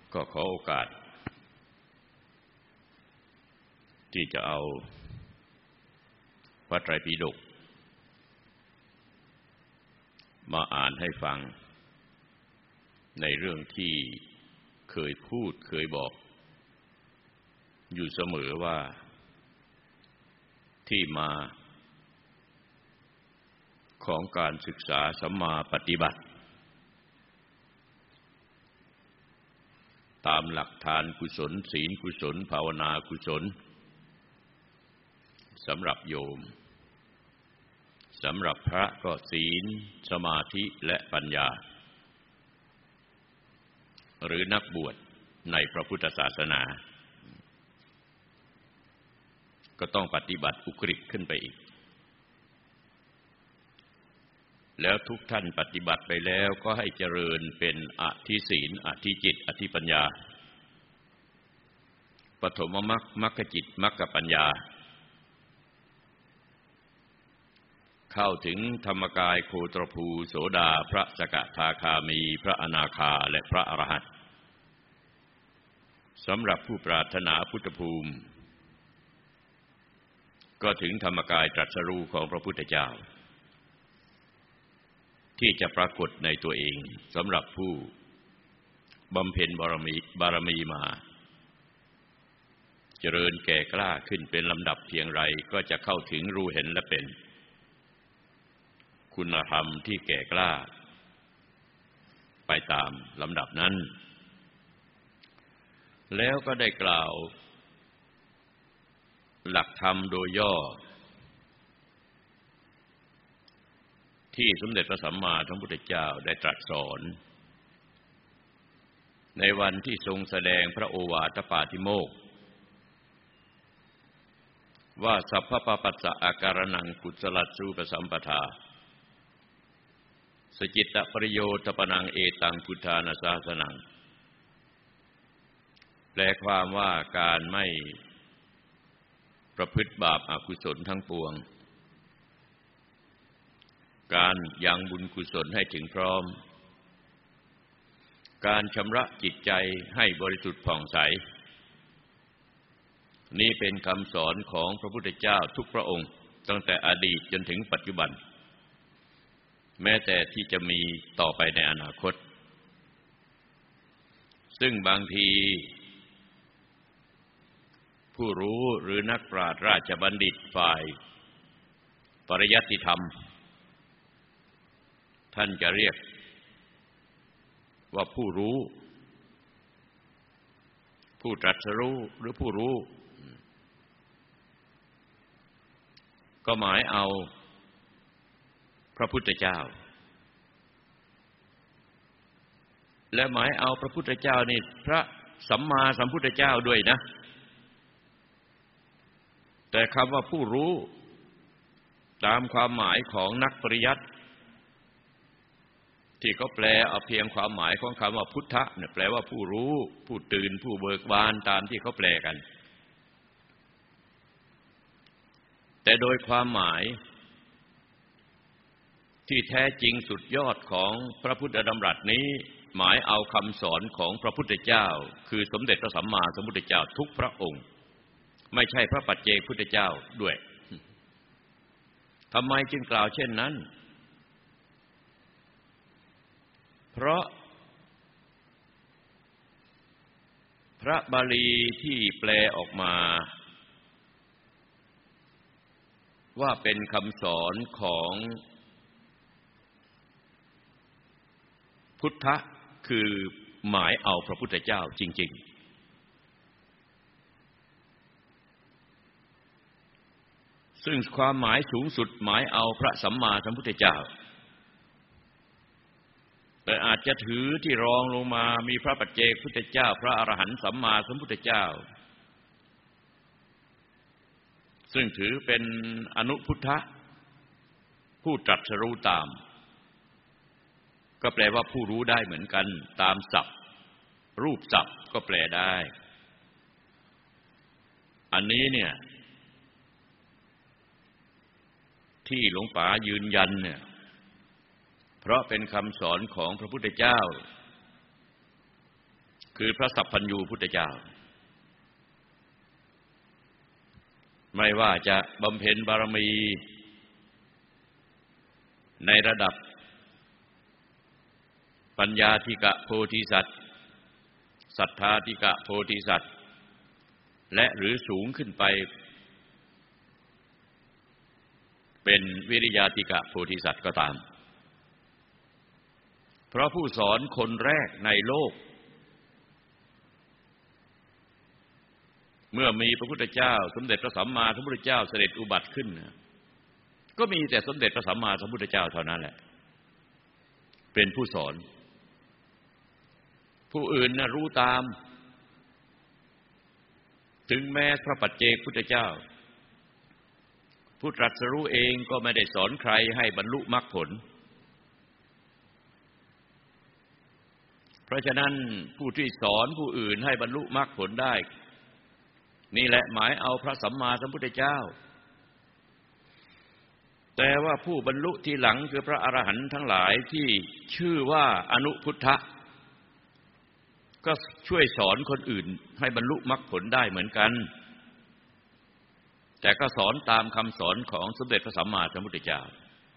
ก็ขอโอกาสที่จะเอาพระไตรปิฎกมาอ่านให้ฟังในเรื่องที่เคยพูดเคยบอกอยู่เสมอว่าที่มาของการศึกษาสัมมาปฏิบัติตามหลักทานกุศลศีลกุศลภาวนากุศลสำหรับโยมสำหรับพระก็ศีลสมาธิและปัญญาหรือนักบวชในพระพุทธศาสนาก็ต้องปฏิบัติอุกฤษขึ้นไปอีกแล้วทุกท่านปฏิบัติไปแล้วก็ให้เจริญเป็นอธิศีลอธิจิตอธิปัญญาปฐมมรรคมรรคจิตมรรคปัญญาเข้าถึงธรรมกายโคตรภูโสดาพระสกทาคามีพระอนาคาและพระอรหันต์สำหรับผู้ปรารถนาพุทธภูมิก็ถึงธรรมกายตรัสรู้ของพระพุทธเจ้าที่จะปรากฏในตัวเองสำหรับผู้บำเพ็ญบารมีมาเจริญแก่กล้าขึ้นเป็นลำดับเพียงไรก็จะเข้าถึงรู้เห็นและเป็นคุณธรรมที่แก่กล้าไปตามลำดับนั้นแล้วก็ได้กล่าวหลักธรรมโดยย่อที่สมเด็จพระสัมมาสัมพุทธเจ้าได้ตรัสสอนในวันที่ทรงแสดงพระโอวาทปาติโมกข์ว่าสัพพปปัสสะอาการนังกุศลสูปสัมปทาสจิตตประโยชน์ปนังเอตังพุทธานาสาสนังแปลความว่าการไม่ประพฤติบาปอกุศลทั้งปวงการยังบุญกุศลให้ถึงพร้อมการชำระจิตใจให้บริสุทธิ์ผ่องใสนี่เป็นคำสอนของพระพุทธเจ้าทุกพระองค์ตั้งแต่อดีตจนถึงปัจจุบันแม้แต่ที่จะมีต่อไปในอนาคตซึ่งบางทีผู้รู้หรือนักปราชญ์ราชบัณฑิตฝ่ายปริยัติธรรมท่านจะเรียกว่าผู้รู้ผู้ตรัสรู้หรือผู้รู้ก็หมายเอาพระพุทธเจ้าและหมายเอาพระพุทธเจ้านี่พระสัมมาสัมพุทธเจ้าด้วยนะแต่คำว่าผู้รู้ตามความหมายของนักปริยัติที่เขาแปลเอาเพียงความหมายของคำว่าพุทธะเนี่ยแปลว่าผู้รู้ผู้ตื่นผู้เบิกบานตามที่เขาแปลกันแต่โดยความหมายที่แท้จริงสุดยอดของพระพุทธดำรัสนี้หมายเอาคำสอนของพระพุทธเจ้าคือสมเด็จพระสัมมาสัมพุทธเจ้าทุกพระองค์ไม่ใช่พระปัจเจกพุทธเจ้าด้วยทำไมจึงกล่าวเช่นนั้นเพราะพระบาลีที่แปลออกมาว่าเป็นคำสอนของพุทธะคือหมายเอาพระพุทธเจ้าจริงๆซึ่งความหมายสูงสุดหมายเอาพระสัมมาสัมพุทธเจ้าแต่อาจจะถือที่รองลงมามีพระปัจเจกพุทธเจ้าพระอรหันต์สัมมาสัมพุทธเจ้าซึ่งถือเป็นอนุพุทธะผู้ตรัสรู้ตามก็แปลว่าผู้รู้ได้เหมือนกันตามศัพท์รูปศัพท์ก็แปลได้อันนี้เนี่ยที่หลวงป๋ายืนยันเนี่ยเพราะเป็นคำสอนของพระพุทธเจ้าคือพระสัพพัญญูพุทธเจ้าไม่ว่าจะบำเพ็ญบารมีในระดับปัญญาธิกะโพธิสัตว์ศรัทธาธิกะโพธิสัตว์และหรือสูงขึ้นไปเป็นวิริยาธิกะโพธิสัตว์ก็ตามเพราะผู้สอนคนแรกในโลกเมื่อมีพระพุทธเจ้าสมเด็จพระสัมมาสัมพุทธเจ้าเสด็จอุบัติขึ้นก็มีแต่สมเด็จพระสัมมาสัมพุทธเจ้าเท่านั้นแหละเป็นผู้สอนผู้อื่นน่ะรู้ตามถึงแม้พระปัจเจกพุทธเจ้าผู้ตรัสรู้เองก็ไม่ได้สอนใครให้บรรลุมรรคผลเพราะฉะนั้นผู้ที่สอนผู้อื่นให้บรรลุมรรคผลได้นี่แหละหมายเอาพระสัมมาสัมพุทธเจ้าแต่ว่าผู้บรรลุทีหลังคือพระอรหันต์ทั้งหลายที่ชื่อว่าอนุพุทธะก็ช่วยสอนคนอื่นให้บรรลุมรรคผลได้เหมือนกันแต่ก็สอนตามคำสอนของสมเด็จพระสัมมาสัมพุทธเจ้า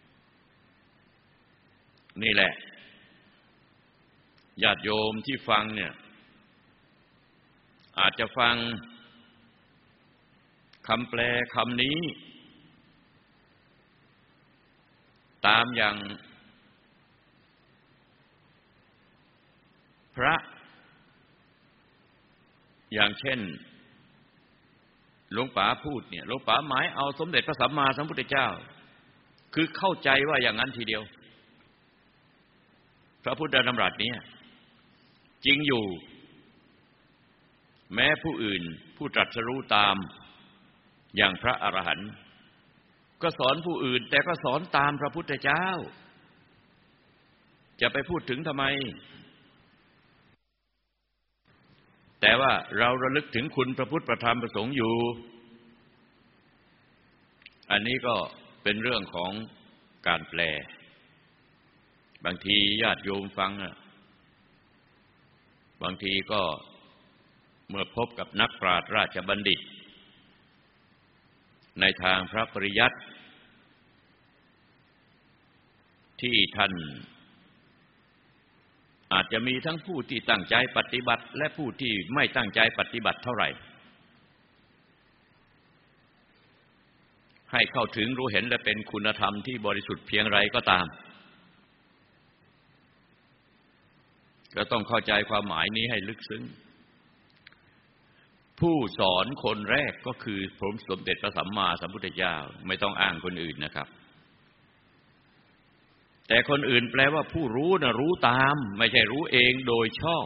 นี่แหละญาติโยมที่ฟังเนี่ยอาจจะฟังคำแปลคำนี้ตามอย่างพระอย่างเช่นหลวงป๋าพูดเนี่ยหลวงป๋าหมายเอาสมเด็จพระสัมมาสัมพุทธเจ้าคือเข้าใจว่าอย่างนั้นทีเดียวพระพุทธดำรัสนี้จริงอยู่แม้ผู้อื่นผู้ตรัสรู้ตามอย่างพระอรหันต์ก็สอนผู้อื่นแต่ก็สอนตามพระพุทธเจ้าจะไปพูดถึงทำไมแต่ว่าเราระลึกถึงคุณพระพุทธพระธรรมพระสงฆ์อยู่อันนี้ก็เป็นเรื่องของการแปลบางทีญาติโยมฟังบางทีก็เมื่อพบกับนักปราชญ์ราชบัณฑิตในทางพระปริยัติที่ท่านอาจจะมีทั้งผู้ที่ตั้งใจปฏิบัติและผู้ที่ไม่ตั้งใจปฏิบัติเท่าไหร่ให้เข้าถึงรู้เห็นและเป็นคุณธรรมที่บริสุทธิ์เพียงไรก็ตามก็ต้องเข้าใจความหมายนี้ให้ลึกซึ้งผู้สอนคนแรกก็คือพระสมเด็จพระสัมมาสัมพุทธเจ้าไม่ต้องอ้างคนอื่นนะครับแต่คนอื่นแปลว่าผู้รู้นะรู้ตามไม่ใช่รู้เองโดยชอบ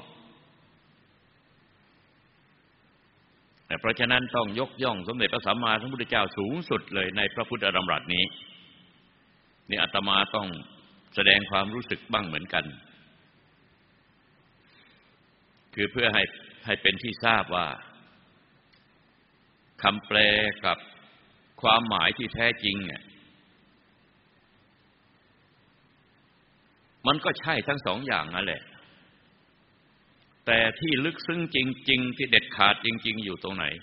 เพราะฉะนั้นต้องยกย่องสมเด็จพระสัมมาสัมพุทธเจ้าสูงสุดเลยในพระพุทธดำรัสนี้นี่อาตมาต้องแสดงความรู้สึกบ้างเหมือนกันคือเพื่อให้เป็นที่ทราบว่าคำแปลกับความหมายที่แท้จริงมันก็ใช่ทั้งสองอย่างนั่นแหละแต่ที่ลึกซึ้งจริงๆที่เด็ดขาดจริงๆอยู่ตรงไหน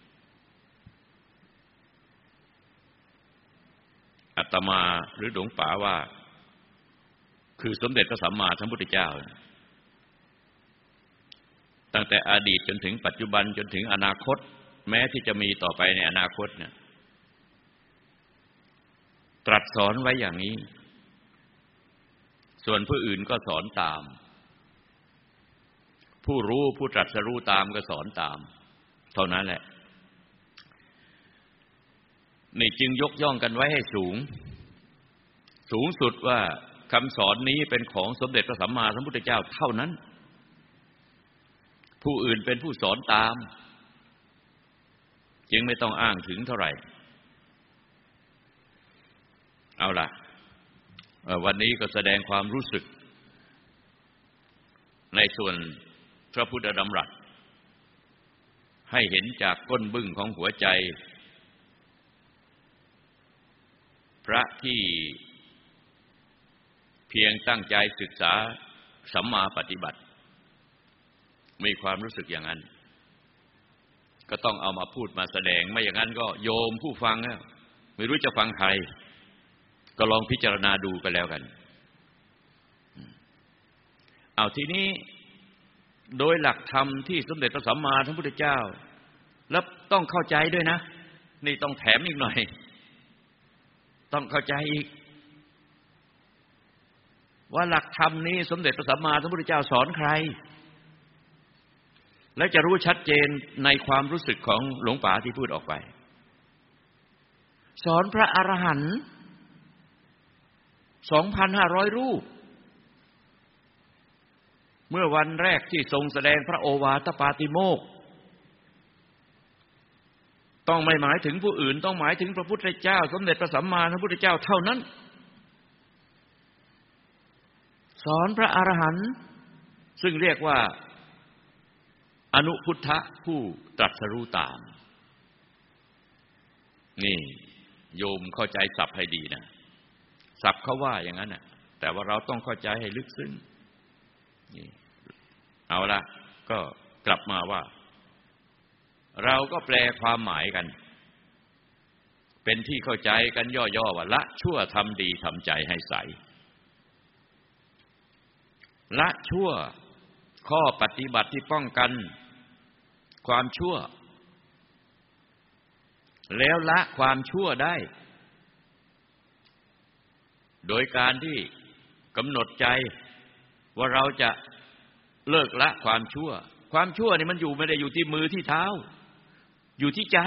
อาตมาหรือหลวงป๋าว่าคือสมเด็จพระสัมมาสัมพุทธเจ้าตั้งแต่อดีตจนถึงปัจจุบันจนถึงอนาคตแม้ที่จะมีต่อไปในอนาคตเนี่ยตรัสสอนไว้อย่างนี้ส่วนผู้อื่นก็สอนตามผู้รู้ผู้ตรัสรู้ตามก็สอนตามเท่านั้นแหละนี่จึงยกย่องกันไว้ให้สูงสุดว่าคำสอนนี้เป็นของสมเด็จพระสัมมาสัมพุทธเจ้าเท่านั้นผู้อื่นเป็นผู้สอนตามจึงไม่ต้องอ้างถึงเท่าไหร่เอาล่ะวันนี้ก็แสดงความรู้สึกในส่วนพระพุทธดำรัสให้เห็นจากก้นบึ้งของหัวใจพระที่เพียงตั้งใจศึกษาสัมมาปฏิบัติมีความรู้สึกอย่างนั้นก็ต้องเอามาพูดมาแสดงไม่อย่างนั้นก็โยมผู้ฟังไม่รู้จะฟังใครก็ลองพิจารณาดูกันแล้วกันเอาทีนี้โดยหลักธรรมที่สมเด็จพระสัมมาสัมพุทธเจ้าแล้วต้องเข้าใจด้วยนะนี่ต้องแถมอีกหน่อยต้องเข้าใจอีกว่าหลักธรรมนี้สมเด็จพระสัมมาสัมพุทธเจ้าสอนใครและจะรู้ชัดเจนในความรู้สึกของหลวงป๋าที่พูดออกไปสอนพระอรหันต์ 2,500 รูปเมื่อวันแรกที่ทรงแสดงพระโอวาทปาติโมกข์ต้องไม่หมายถึงผู้อื่นต้องหมายถึงพระพุทธเจ้าสมเด็จพระสัมมาสัมพุทธเจ้าเท่านั้นสอนพระอรหันต์ซึ่งเรียกว่าอนุพุทธะผู้ตรัสรู้ตามนี่โยมเข้าใจศัพท์ให้ดีนะศัพท์เขาว่าอย่างนั้นน่ะแต่ว่าเราต้องเข้าใจให้ลึกซึ้งนี่เอาละก็กลับมาว่าเราก็แปลความหมายกันเป็นที่เข้าใจกันย่อๆว่าละชั่วทำดีทำใจให้ใสละชั่วข้อปฏิบัติที่ป้องกันความชั่วแล้วละความชั่วได้โดยการที่กำหนดใจว่าเราจะเลิกละความชั่วความชั่วนี่มันไม่ได้อยู่ที่มือที่เท้าอยู่ที่ใจ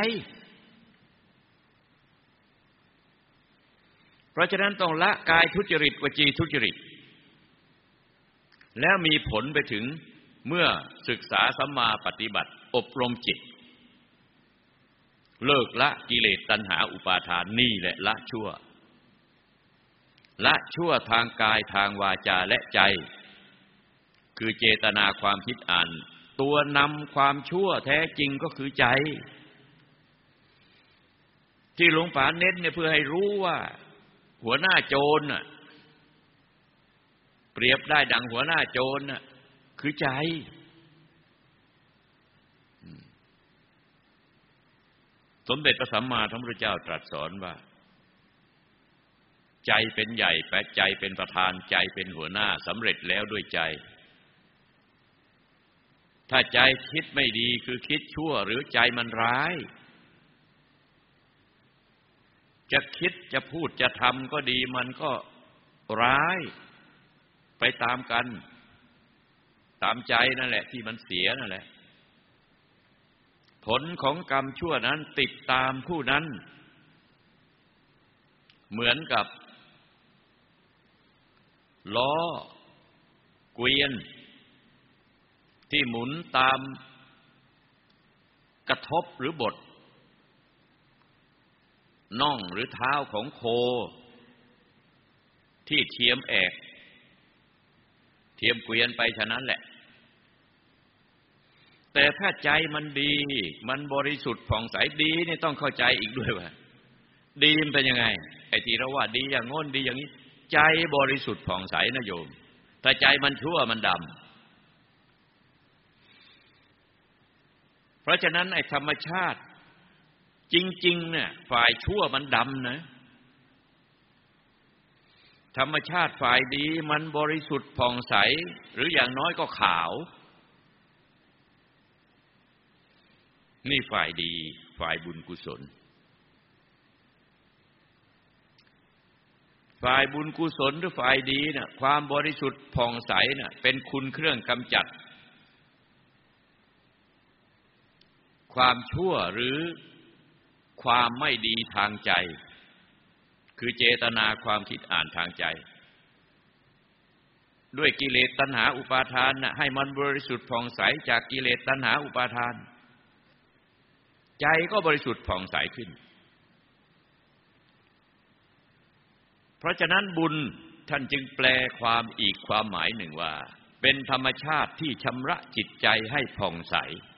เพราะฉะนั้นต้องละกายทุจริตวจีทุจริตแล้วมีผลไปถึงเมื่อศึกษาสัมมาปฏิบัติอบรมจิตเลิกละกิเลสตัณหาอุปาทานนี่แหละละชั่วละชั่วทางกายทางวาจาและใจคือเจตนาความคิดอ่านตัวนำความชั่วแท้จริงก็คือใจที่หลวงป๋าเน้นเนี่ยเพื่อให้รู้ว่าหัวหน้าโจรน่ะเปรียบได้ดังหัวหน้าโจรน่ะคือใจสมเด็จพระสัมมาสัมพุทธเจ้าตรัสสอนว่าใจเป็นใหญ่และใจเป็นประธานใจเป็นหัวหน้าสำเร็จแล้วด้วยใจถ้าใจคิดไม่ดีคือคิดชั่วหรือใจมันร้ายจะคิดจะพูดจะทำก็ดีมันก็ร้ายไปตามกันตามใจนั่นแหละที่มันเสียนั่นแหละผลของกรรมชั่วนั้นติดตามผู้นั้นเหมือนกับล้อเกวียนที่หมุนตามกระทบหรือบดน่องหรือเท้าของโคที่เทียมแอกเทียมเกวียนไปฉะนั้นแหละแต่ถ้าใจมันดีมันบริสุทธิ์ผ่องใสดีนี่ต้องเข้าใจอีกด้วยว่าดีมันเป็นยังไงไอ้ที่เราว่าดีอย่างโน้นดีอย่างนี้ใจบริสุทธิ์ผ่องใสนะโยมถ้าใจมันชั่วมันดำเพราะฉะนั้นไอ้ธรรมชาติจริงๆเนี่ยฝ่ายชั่วมันดำนะธรรมชาติฝ่ายดีมันบริสุทธิ์ผ่องใสหรืออย่างน้อยก็ขาวนี่ฝ่ายดีฝ่ายบุญกุศลฝ่ายบุญกุศลหรือฝ่ายดีน่ะความบริสุทธิ์ผ่องใสน่ะเป็นคุณเครื่องกำจัดความชั่วหรือความไม่ดีทางใจคือเจตนาความคิดอ่านทางใจด้วยกิเลสตัณหาอุปาทานน่ะให้มันบริสุทธิ์ผ่องใสจากกิเลสตัณหาอุปาทานใจก็บริสุทธิ์ผ่องใสขึ้นเพราะฉะนั้นบุญท่านจึงแปลความอีกความหมายหนึ่งว่าเป็นธรรมชาติที่ชำระจิตใจให้ผ่องใส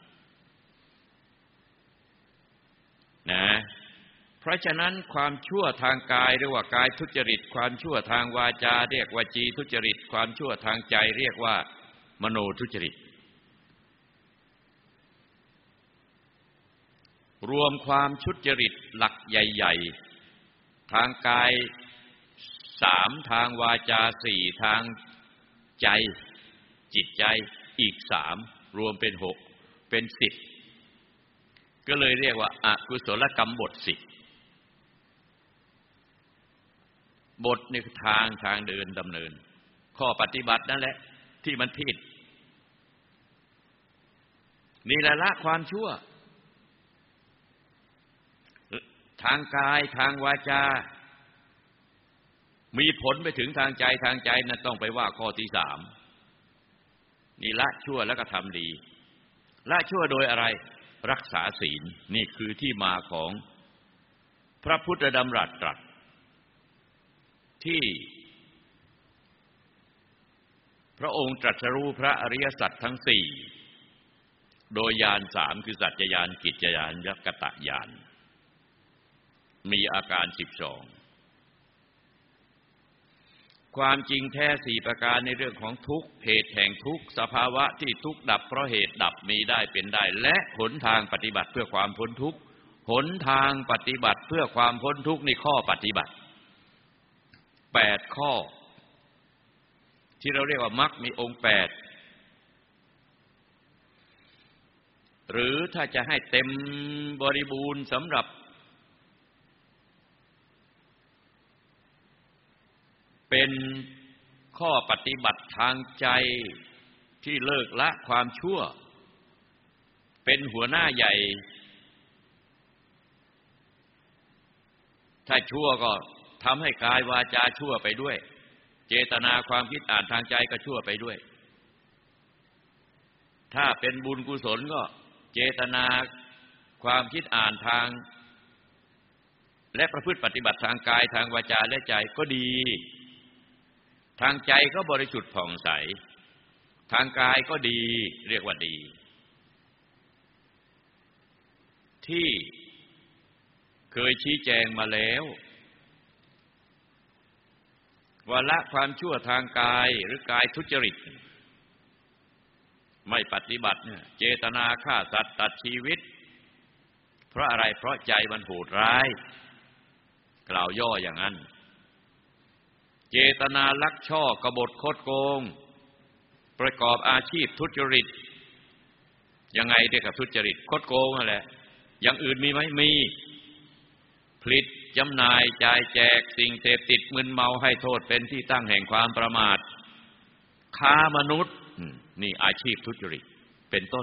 นะเพราะฉะนั้นความชั่วทางกายเรียกว่ากายทุจริตความชั่วทางวาจาเรียกวจีทุจริตความชั่วทางใจเรียกว่ามโนทุจริตรวมความทุจริตหลักใหญ่ๆทางกาย3ทางวาจา4ทางใจจิตใจอีก3รวมเป็น6เป็น10ก็เลยเรียกว่าอกุศลกรรมบท10บทนี่คือทางเดินดำเนินข้อปฏิบัตินั่นแหละที่มันผิดนี่แหละละความชั่วทางกายทางวาจามีผลไปถึงทางใจนั้นต้องไปว่าข้อที่3นี่ละชั่วแล้วก็ทำดีละชั่วโดยอะไรรักษาศีลนี่คือที่มาของพระพุทธดำรัสตรัสที่พระองค์ตรัสรู้พระอริยสัจทั้ง4โดยญาณ3คือสัจจญาณกิจญาณและกตญาณมีอาการ12ความจริงแท้4ประการในเรื่องของทุกข์เหตุแห่งทุกข์สภาวะที่ทุกข์ดับเพราะเหตุดับมีได้เป็นได้และหนทางปฏิบัติเพื่อความพ้นทุกข์หนทางปฏิบัติเพื่อความพ้นทุกข์ในข้อปฏิบัติ8ข้อที่เราเรียกว่ามรรคมีองค์8หรือถ้าจะให้เต็มบริบูรณ์สำหรับเป็นข้อปฏิบัติทางใจที่เลิกละความชั่วเป็นหัวหน้าใหญ่ถ้าชั่วก็ทำให้กายวาจาชั่วไปด้วยเจตนาความคิดอ่านทางใจก็ชั่วไปด้วยถ้าเป็นบุญกุศลก็เจตนาความคิดอ่านทางและประพฤติปฏิบัติทางกายทางวาจาและใจก็ดีทางใจก็บริสุทธิ์ผ่องใสทางกายก็ดีเรียกว่าดีที่เคยชี้แจงมาแล้วว่าละความชั่วทางกายหรือกายทุจริตไม่ปฏิบัติเนี่ยเจตนาฆ่าสัตว์ตัดชีวิตเพราะอะไรเพราะใจมันโหดร้ายกล่าวย่ออย่างนั้นเจตนาลักช่อกบฏคดโกงประกอบอาชีพทุจริตยังไงเรียกว่าทุจริตคดโกงนั่นแหละอย่างอื่นมีไหมมีผลิตจำหน่ายจ่ายแจกสิ่งเสพติดมึนเมาให้โทษเป็นที่ตั้งแห่งความประมาทค้ามนุษย์นี่อาชีพทุจริตเป็นต้น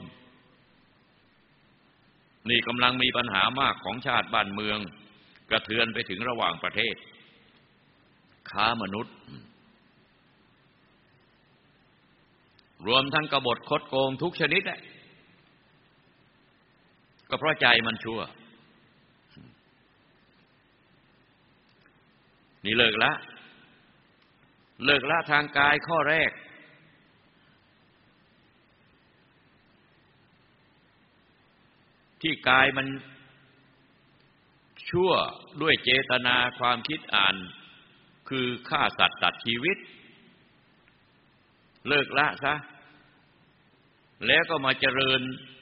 นี่กำลังมีปัญหามากของชาติบ้านเมืองกระเทือนไปถึงระหว่างประเทศค้ามนุษย์รวมทั้งกบฏคดโกงทุกชนิดก็เพราะใจมันชั่วนี่เลิกละทางกายข้อแรกที่กายมันชั่วด้วยเจตนาความคิดอ่านคือฆ่าสัตว์ตัดชีวิตเลิกละซะแล้วก็มาเจริญ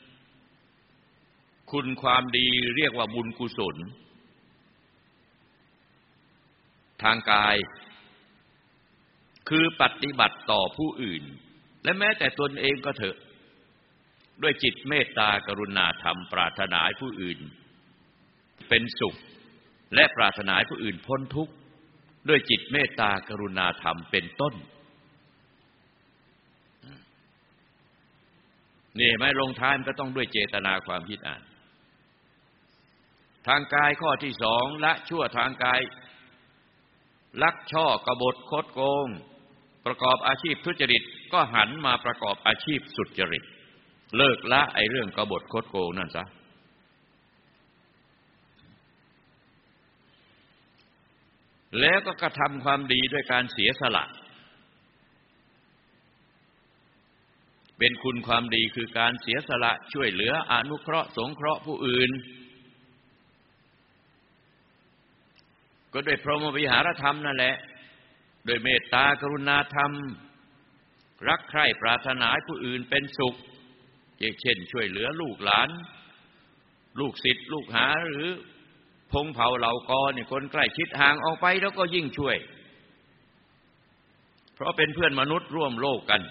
คุณความดีเรียกว่าบุญกุศลทางกายคือปฏิบัติต่อผู้อื่นและแม้แต่ตนเองก็เถอะด้วยจิตเมตตากรุณาธรรมปรารถนาให้ผู้อื่นเป็นสุขและปรารถนาให้ผู้อื่นพ้นทุกข์ด้วยจิตเมตตากรุณาธรรมเป็นต้นนี่ไม่ลงท้ายมันก็ต้องด้วยเจตนาความคิดอ่านทางกายข้อที่2ละชั่วทางกายลักช่อกบฏคดโกงประกอบอาชีพทุจริตก็หันมาประกอบอาชีพสุจริตเลิกละไอ้เรื่องกบฏคดโกงนั่นซะแล้วก็กระทำความดีด้วยการเสียสละเป็นคุณความดีคือการเสียสละช่วยเหลืออนุเคราะห์สงเคราะห์ผู้อื่นก็ด้วยพรหมวิหารธรรมนั่นแหละโดยเมตตากรุณาธรรมรักใคร่ปรารถนาให้ผู้อื่นเป็นสุขเช่นช่วยเหลือลูกหลานลูกศิษย์ลูกหาหรือพงเผ่าเหล่ากอเนี่ยคนใกล้ชิดห่างออกไปแล้วก็ยิ่งช่วยเพราะเป็นเพื่อนมนุษย์ร่วมโลกกัน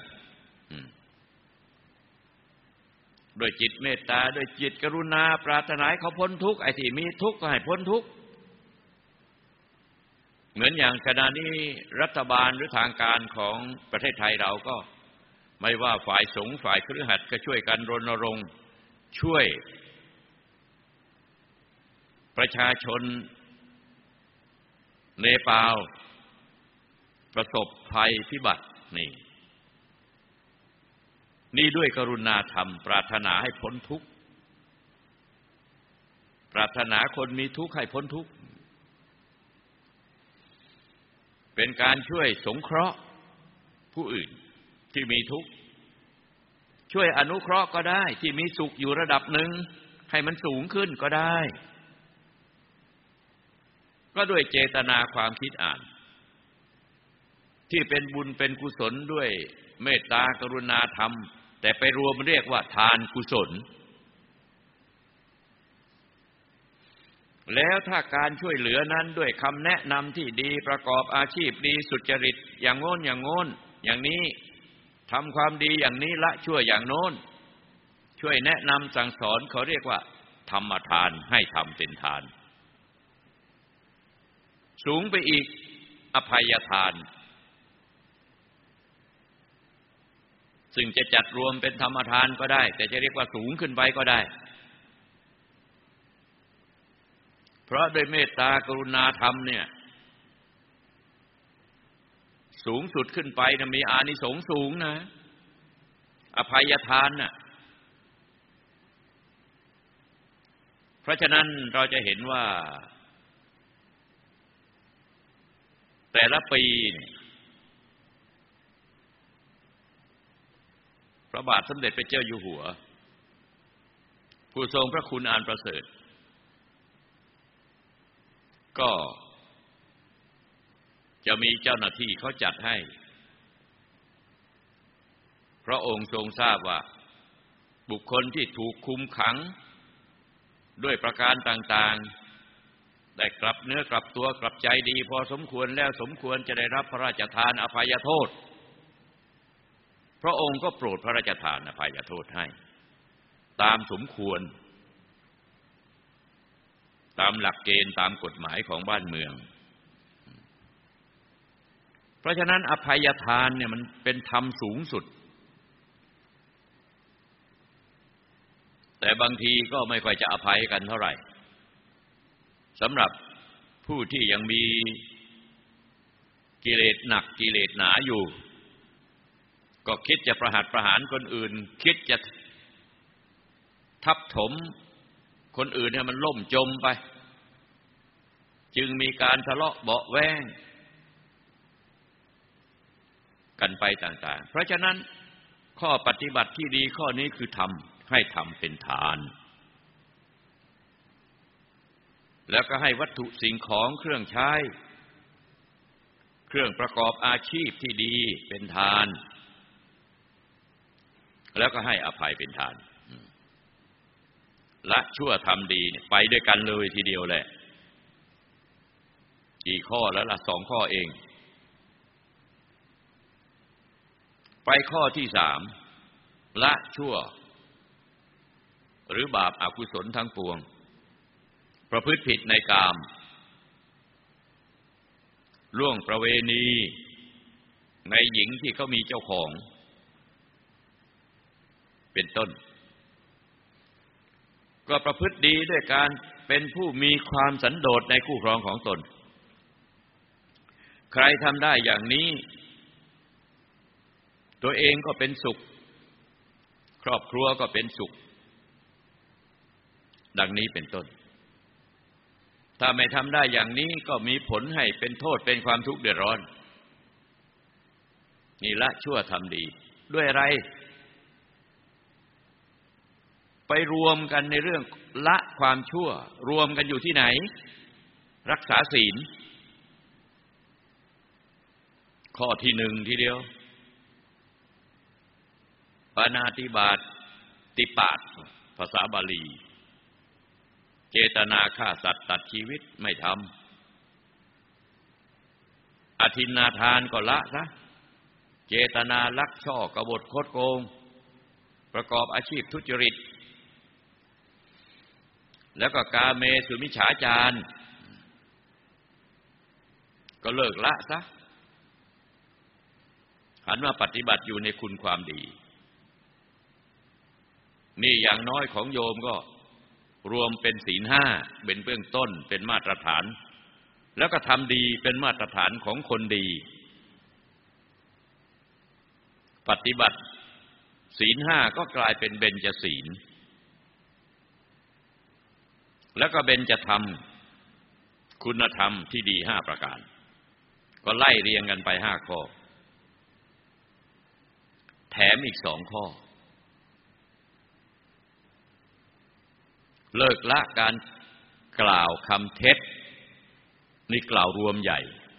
ด้วยจิตเมตตาด้วยจิตกรุณาปรารถนาให้เขาพ้นทุกข์ไอ้ที่มีทุกข์ก็ให้พ้นทุกข์เหมือนอย่างขณะนี้รัฐบาลหรือทางการของประเทศไทยเราก็ไม่ว่าฝ่ายสงฆ์ฝ่ายคฤหัสถ์ก็ช่วยกันรณรงค์ช่วยประชาชนเนปาลประสบภัยพิบัตินี่ด้วยกรุณาธรรมปรารถนาให้พ้นทุกข์ปรารถนาคนมีทุกข์ให้พ้นทุกข์เป็นการช่วยสงเคราะห์ผู้อื่นที่มีทุกข์ช่วยอนุเคราะห์ก็ได้ที่มีสุขอยู่ระดับหนึ่งให้มันสูงขึ้นก็ได้ก็ด้วยเจตนาความคิดอ่านที่เป็นบุญเป็นกุศลด้วยเมตตากรุณาธรรมแต่ไปรวมเรียกว่าทานกุศลแล้วถ้าการช่วยเหลือนั้นด้วยคำแนะนำที่ดีประกอบอาชีพดีสุจริตอย่างโน้นอย่างโน้นอย่างนี้ทำความดีอย่างนี้ละชั่วอย่างโน้นช่วยแนะนำสั่งสอนเขาเรียกว่าธรรมทานให้ทำเป็นทานสูงไปอีกอภัยทานซึ่งจะจัดรวมเป็นธรรมทานก็ได้แต่จะเรียกว่าสูงขึ้นไปก็ได้เพราะโดยเมตตากรุณาธรรมเนี่ยสูงสุดขึ้นไปนะมีอานิสงส์สูงนะอภัยทานน่ะเพราะฉะนั้นเราจะเห็นว่าแต่ละปีพระบาทสมเด็จพระเจ้าอยู่หัวผู้ทรงพระคุณอันประเสริฐก็จะมีเจ้าหน้าที่เขาจัดให้พระองค์ทรงทราบว่าบุคคลที่ถูกคุมขังด้วยประการต่างๆได้กลับเนื้อกลับตัวกลับใจดีพอสมควรแล้วสมควรจะได้รับพระราชทานอภัยโทษพระองค์ก็โปรดพระราชทานอภัยโทษให้ตามสมควรตามหลักเกณฑ์ตามกฎหมายของบ้านเมืองเพราะฉะนั้นอภัยทานเนี่ยมันเป็นธรรมสูงสุดแต่บางทีก็ไม่ค่อยจะอภัยกันเท่าไหร่สำหรับผู้ที่ยังมีกิเลสหนักกิเลสหนาอยู่ก็คิดจะประหัตประหารคนอื่นคิดจะทับถมคนอื่นให้มันล่มจมไปจึงมีการทะเลาะเบาะแว้งกันไปต่างๆเพราะฉะนั้นข้อปฏิบัติที่ดีข้อนี้คือทำให้ทำเป็นทานแล้วก็ให้วัตถุสิ่งของเครื่องใช้เครื่องประกอบอาชีพที่ดีเป็นทานแล้วก็ให้อภัยเป็นทานละชั่วทำดีเนี่ยไปด้วยกันเลยทีเดียวแหละกี่ข้อแล้วล่ะ2 ข้อเองไปข้อที่3ละชั่วหรือบาปอกุศลทั้งปวงประพฤติผิดในกามล่วงประเวณีในหญิงที่เขามีเจ้าของเป็นต้นก็ประพฤติดีด้วยการเป็นผู้มีความสันโดษในคู่ครองของตนใครทำได้อย่างนี้ตัวเองก็เป็นสุขครอบครัวก็เป็นสุขดังนี้เป็นต้นถ้าไม่ทำได้อย่างนี้ก็มีผลให้เป็นโทษเป็นความทุกข์เดือดร้อนนี่ละชั่วทำดีด้วยอะไรไปรวมกันในเรื่องละความชั่วรวมกันอยู่ที่ไหนรักษาศีลข้อที่1ทีเดียวปาณาติบาตติปาตภาษาบาลีเจตนาฆ่าสัตว์ตัดชีวิตไม่ทำอทินนาทานก็ละซะเจตนาลักช่อกบฏคดโกงประกอบอาชีพทุจริตแล้วก็กาเมสุมิจฉาจารก็เลิกละซะหันมาปฏิบัติอยู่ในคุณความดีนี่อย่างน้อยของโยมก็รวมเป็นศีลห้าเป็นเบื้องต้นเป็นมาตรฐานแล้วก็ทำดีเป็นมาตรฐานของคนดีปฏิบัติศีลห้าก็กลายเป็นเบญจศีลแล้วก็เบญจธรรมคุณธรรมที่ดี5ประการก็ไล่เรียงกันไป5ข้อแถมอีก2ข้อเลิกละการกล่าวคำเท็จนี่กล่าวรวมใหญ่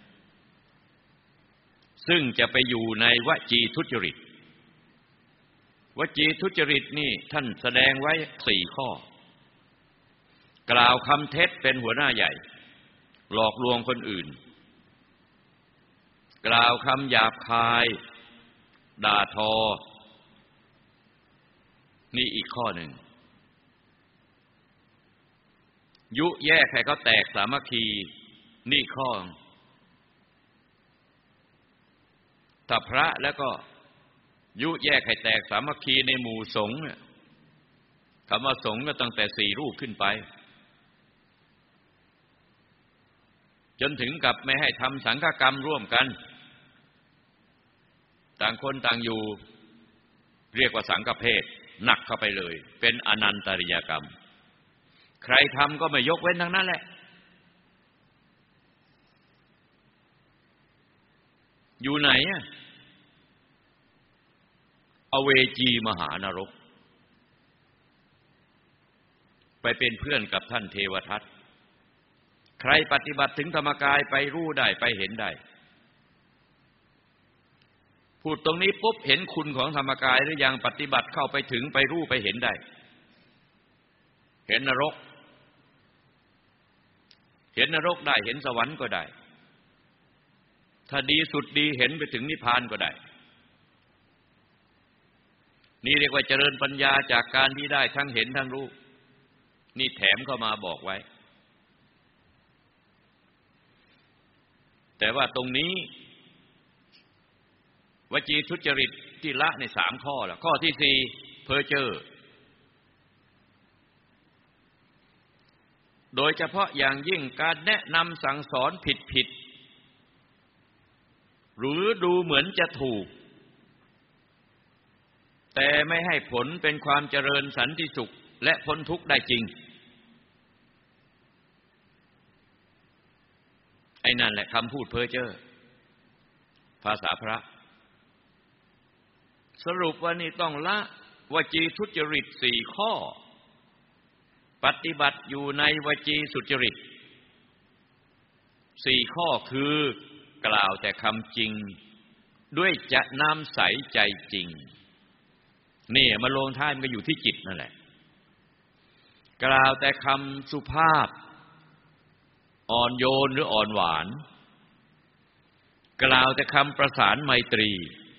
ซึ่งจะไปอยู่ในวจีทุจริตวจีทุจริตนี่ท่านแสดงไว้4ข้อกล่าวคำเท็จเป็นหัวหน้าใหญ่หลอกลวงคนอื่นกล่าวคำหยาบคายด่าทอนี่อีกข้อหนึ่งยุแยกให้เขาแตกสามัคคีนี่ข้อถ้าพระแล้วก็ยุแยกให้แตกสามัคคีในหมู่สงฆ์คำว่าสงฆ์ก็ตั้งแต่4 รูปขึ้นไปจนถึงกับไม่ให้ทำสังฆกรรมร่วมกันต่างคนต่างอยู่เรียกว่าสังฆเพศหนักเข้าไปเลยเป็นอนันตริยกรรมใครทำก็ไม่ยกเว้นทั้งนั้นแหละอยู่ไหนอเวจีมหานรกไปเป็นเพื่อนกับท่านเทวทัตใครปฏิบัติถึงธรรมกายไปรู้ได้ไปเห็นได้พูดตรงนี้ปุ๊บเห็นคุณของธรรมกายหรือยังปฏิบัติเข้าไปถึงไปรู้ไปเห็นได้เห็นนรกเห็นนรกได้เห็นสวรรค์ก็ได้ถ้าดีสุดดีเห็นไปถึงนิพพานก็ได้นี่เรียกว่าเจริญปัญญาจากการที่ได้ทั้งเห็นทั้งรู้นี่แถมเข้ามาบอกไว้แต่ว่าตรงนี้วจีทุจริตที่ละใน3ข้อแล้วข้อที่4เพ้อเจ้อโดยเฉพาะอย่างยิ่งการแนะนำสั่งสอนผิดหรือดูเหมือนจะถูกแต่ไม่ให้ผลเป็นความเจริญสันติสุขและพ้นทุกข์ได้จริงไอ้นั่นแหละคำพูดเพ้อเจ้อภาษาพระสรุปว่านี่ต้องละวจีทุจริต4ข้อปฏิบัติอยู่ในวจีสุจริต4ข้อคือกล่าวแต่คำจริงด้วยจะน้ำใสใจจริงนี่มาลงท้ายมันก็อยู่ที่จิตนั่นแหละกล่าวแต่คำสุภาพอ่อนโยนหรืออ่อนหวานกล่าวแต่คำประสานไมตรี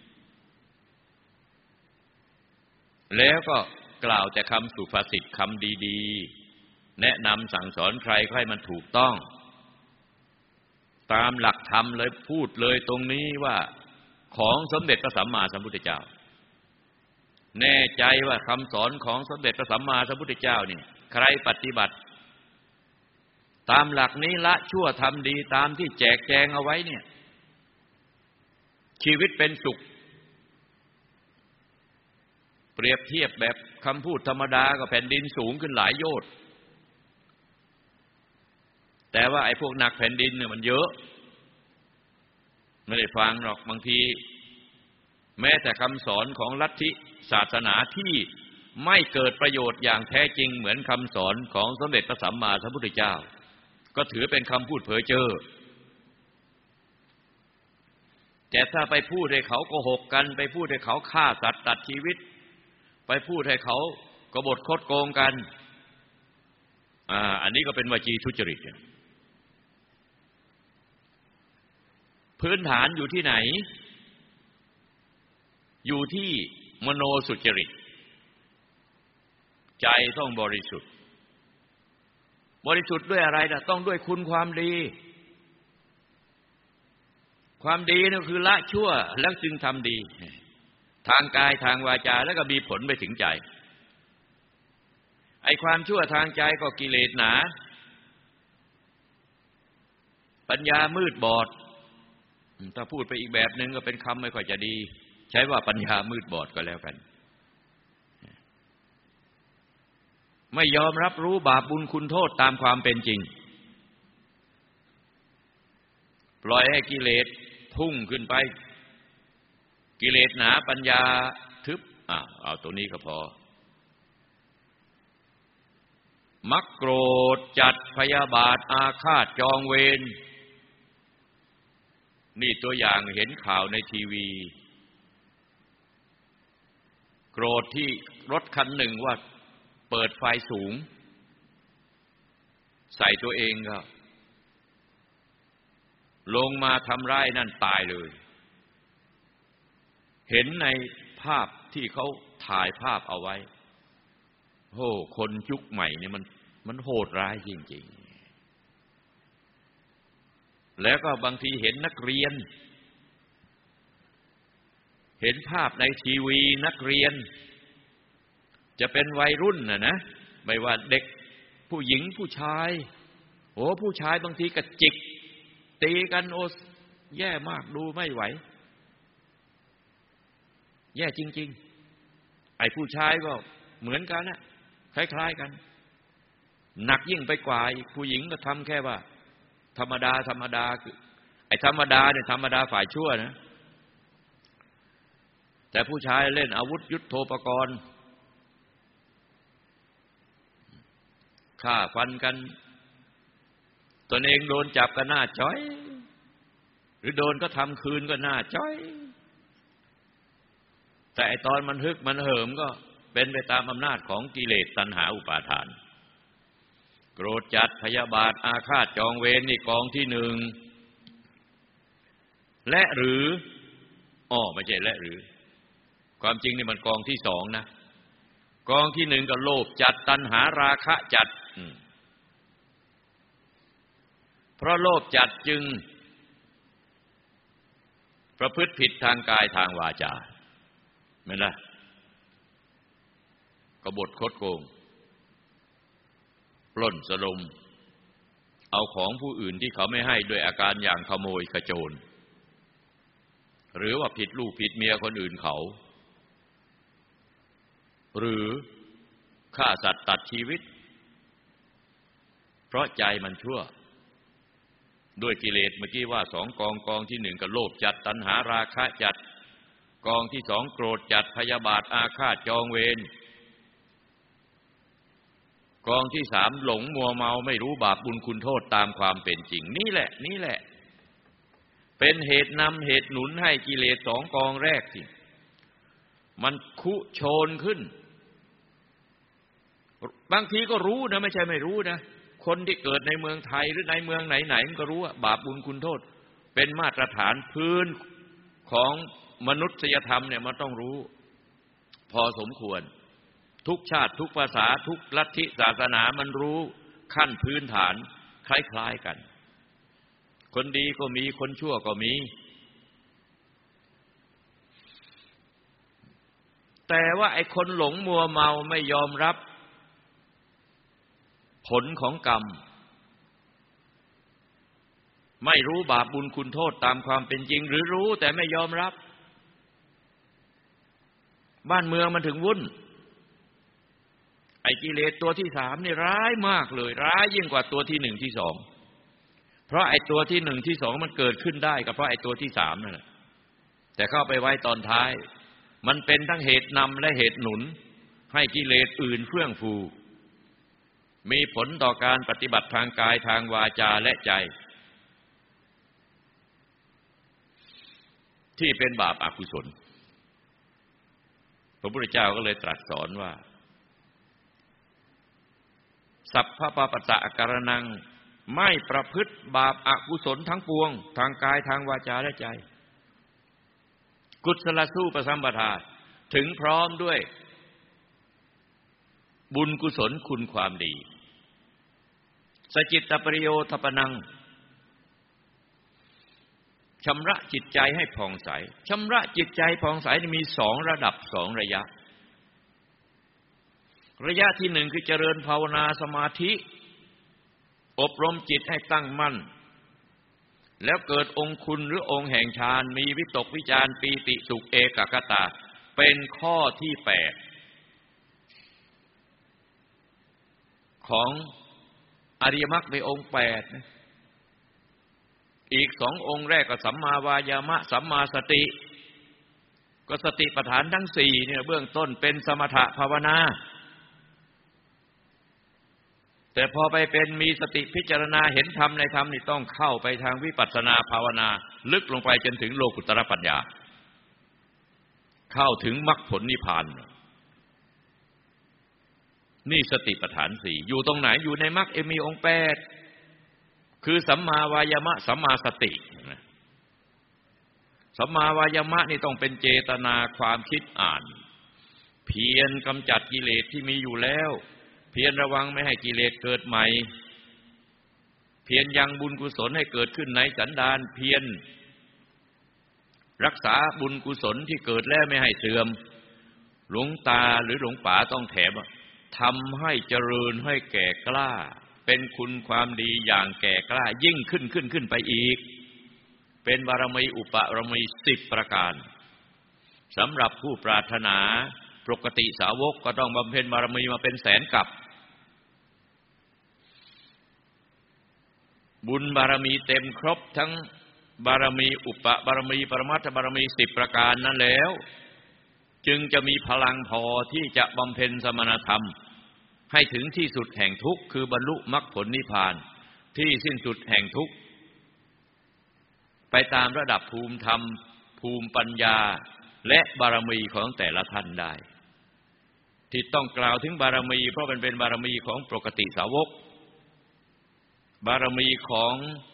แล้วก็กล่าวแต่คำสุภาษิตคำดีๆแนะนำสั่งสอนใครให้มันถูกต้องตามหลักธรรมเลยพูดเลยตรงนี้ว่าของสมเด็จพระสัมมาสัมพุทธเจ้าแน่ใจว่าคำสอนของสมเด็จพระสัมมาสัมพุทธเจ้านี่ใครปฏิบัติตามหลักนี้ละชั่วทำดีตามที่แจกแจงเอาไว้เนี่ยชีวิตเป็นสุขเปรียบเทียบแบบคำพูดธรรมดาก็แผ่นดินสูงขึ้นหลายโยชน์แต่ว่าไอ้พวกหนักแผ่นดินเนี่ยมันเยอะไม่ได้ฟังหรอกบางทีแม้แต่คำสอนของลัทธิศาสนาที่ไม่เกิดประโยชน์อย่างแท้จริงเหมือนคำสอนของสมเด็จพระสัมมาสัมพุทธเจ้าก็ถือเป็นคำพูดเพ้อเจ้อแต่ถ้าไปพูดให้เขาโกหกกันไปพูดให้เขาฆ่าสัตว์ตัดชีวิตไปพูดให้เขากบฏคดโกงกันอันนี้ก็เป็นวจีทุจริตพื้นฐานอยู่ที่ไหนอยู่ที่มโนสุจริตใจต้องบริสุทธิ์ด้วยอะไรนะต้องด้วยคุณความดีความดีนั่นคือละชั่วแล้วจึงทำดีทางกายทางวาจาแล้วก็มีผลไปถึงใจไอ้ความชั่วทางใจก็กิเลสหนาปัญญามืดบอดถ้าพูดไปอีกแบบนึงก็เป็นคำไม่ค่อยจะดีใช้ว่าปัญญามืดบอดก็แล้วกันไม่ยอมรับรู้บาปบุญคุณโทษตามความเป็นจริงปล่อยให้กิเลสพุ่งขึ้นไปกิเลสหนาปัญญาทึบเอาตัวนี้ก็พอมักโกรธจัดพยาบาทอาฆาตจองเวรนี่ตัวอย่างเห็นข่าวในทีวีโกรธที่รถคันหนึ่งว่าเปิดไฟสูงใส่ตัวเองก็ลงมาทำร้ายนั่นตายเลยเห็นในภาพที่เขาถ่ายภาพเอาไว้โอ้คนยุคใหม่เนี่ยมันโหดร้ายจริงๆแล้วก็บางทีเห็นนักเรียนเห็นภาพในทีวีนักเรียนจะเป็นวัยรุ่นนะไม่ว่าเด็กผู้หญิงผู้ชายผู้ชายบางทีกระจิกตีกันแย่มากดูไม่ไหวแย่จริงๆไอ้ผู้ชายก็เหมือนกันนะคล้ายๆกันหนักยิ่งไปกว่าอีกผู้หญิงก็ทำแค่ว่าธรรมดาคือไอ้ธรรมดาเนี่ยธรรมดาฝ่ายชั่วนะแต่ผู้ชายเล่นอาวุธยุทโธปกรณ์ฆ่าฟันกันตนเองโดนจับก็หน้าจ้อยหรือโดนก็ทำคืนก็หน้าจ้อยแต่ไอ้ตอนมันฮึกมันเหิมก็เป็นไปตามอำนาจของกิเลสตัณหาอุปาทานโกรธจัดพยาบาทอาฆาตจองเวรนี่กองที่หนึ่งและหรือไม่ใช่และหรือความจริงนี่มันกองที่สองนะกองที่หนึ่งก็โลภจัดตัณหาราคะจัดเพราะโลภจัดจึงประพฤติผิดทางกายทางวาจาไม่ล่ะกบฏคดโกงปล้นสะดมเอาของผู้อื่นที่เขาไม่ให้ด้วยอาการอย่างขโมยขโจรหรือว่าผิดลูกผิดเมียคนอื่นเขาหรือฆ่าสัตว์ตัดชีวิตเพราะใจมันชั่วด้วยกิเลสเมื่อกี้ว่าสองกองที่หนึ่งก็โลภจัดตัณหาราคะจัดกองที่สองโกรธจัดพยาบาทอาฆาตจองเวรกองที่สามหลงมัวเมาไม่รู้บาปบุญคุณโทษตามความเป็นจริงนี่แหละเป็นเหตุนำเหตุหนุนให้กิเลสสองกองแรกที่มันคุโชนขึ้นบางทีก็รู้นะไม่ใช่ไม่รู้นะคนที่เกิดในเมืองไทยหรือในเมืองไหนๆมันก็รู้ว่าบาปบุญคุณโทษเป็นมาตรฐานพื้นของมนุษยธรรมเนี่ยมันต้องรู้พอสมควรทุกชาติทุกภาษาทุกลัทธิศาสนามันรู้ขั้นพื้นฐานคล้ายๆกันคนดีก็มีคนชั่วก็มีแต่ว่าไอ้คนหลงมัวเมาไม่ยอมรับผลของกรรมไม่รู้บาปบุญคุณโทษตามความเป็นจริงหรือรู้แต่ไม่ยอมรับบ้านเมืองมันถึงวุ่นไอ้กิเลสตัวที่สามนี่ร้ายมากเลยร้ายยิ่งกว่าตัวที่หนึ่งที่สองเพราะไอ้ตัวที่หนึ่งที่สองมันเกิดขึ้นได้ก็เพราะไอ้ตัวที่สามนั่นแหละแต่เข้าไปไว้ตอนท้ายมันเป็นทั้งเหตุนำและเหตุหนุนให้กิเลสอื่นเฟื่องฟูมีผลต่อการปฏิบัติทางกายทางวาจาและใจที่เป็นบาปอกุศลพระพุทธเจ้าก็เลยตรัสสอนว่าสัพพะปะปะตะการนังไม่ประพฤติบาปอกุศลทั้งปวงทางกายทางวาจาและใจกุศลสู้ปสัมปทาถึงพร้อมด้วยบุญกุศลคุณความดีสจิตตปริโยทปนังชำระจิตใจให้ผ่องใสชำระจิตใจผ่องใสมี2ระดับ2ระยะระยะที่1คือเจริญภาวนาสมาธิอบรมจิตให้ตั้งมั่นแล้วเกิดองค์คุณหรือองค์แห่งฌานมีวิตกวิจารปีติสุขเอกคตาเป็นข้อที่8ของอริยมรรคในองค์8นะอีก2องค์แรกก็สัมมาวายามะสัมมาสติก็สติปัฏฐานทั้ง4เนี่ยเบื้องต้นเป็นสมถะภาวนาแต่พอไปเป็นมีสติพิจารณาเห็นธรรมในธรรมนี่ต้องเข้าไปทางวิปัสสนาภาวนาลึกลงไปจนถึงโลกุตตรปัญญาเข้าถึงมรรคผลนิพพานนี่สติปัฏฐาน4อยู่ตรงไหนอยู่ในมรรคมีองค์8คือสัมมาวายามะสัมมาสติสัมมาวายามะนี่ต้องเป็นเจตนาความคิดอ่านเพียรกำจัดกิเลสที่มีอยู่แล้วเพียรระวังไม่ให้กิเลสเกิดใหม่เพียรยังบุญกุศลให้เกิดขึ้นในสันดานเพียรรักษาบุญกุศลที่เกิดแล้วไม่ให้เสื่อมหลวงตาหรือหลวงป๋าต้องแถมทำให้เจริญให้แก่กล้าเป็นคุณความดีอย่างแก่กล้ายิ่งขึ้นไปอีกเป็นบารมีอุปบารมี10ประการสำหรับผู้ปรารถนาปกติสาวกก็ต้องบำเพ็ญบารมีมาเป็นแสนกับบุญบารมีเต็มครบทั้งบารมีอุปบารมีปรมัตถบารมี10ประการนั้นแล้วจึงจะมีพลังพอที่จะบำเพ็ญสมณธรรมให้ถึงที่สุดแห่งทุกข์คือบรรลุมรรคผลนิพพานที่สิ้นสุดแห่งทุกข์ไปตามระดับภูมิธรรมภูมิปัญญาและบารมีของแต่ละท่านได้ที่ต้องกล่าวถึงบารมีเพราะมันเป็นบารมีของปกติสาวกบารมีของ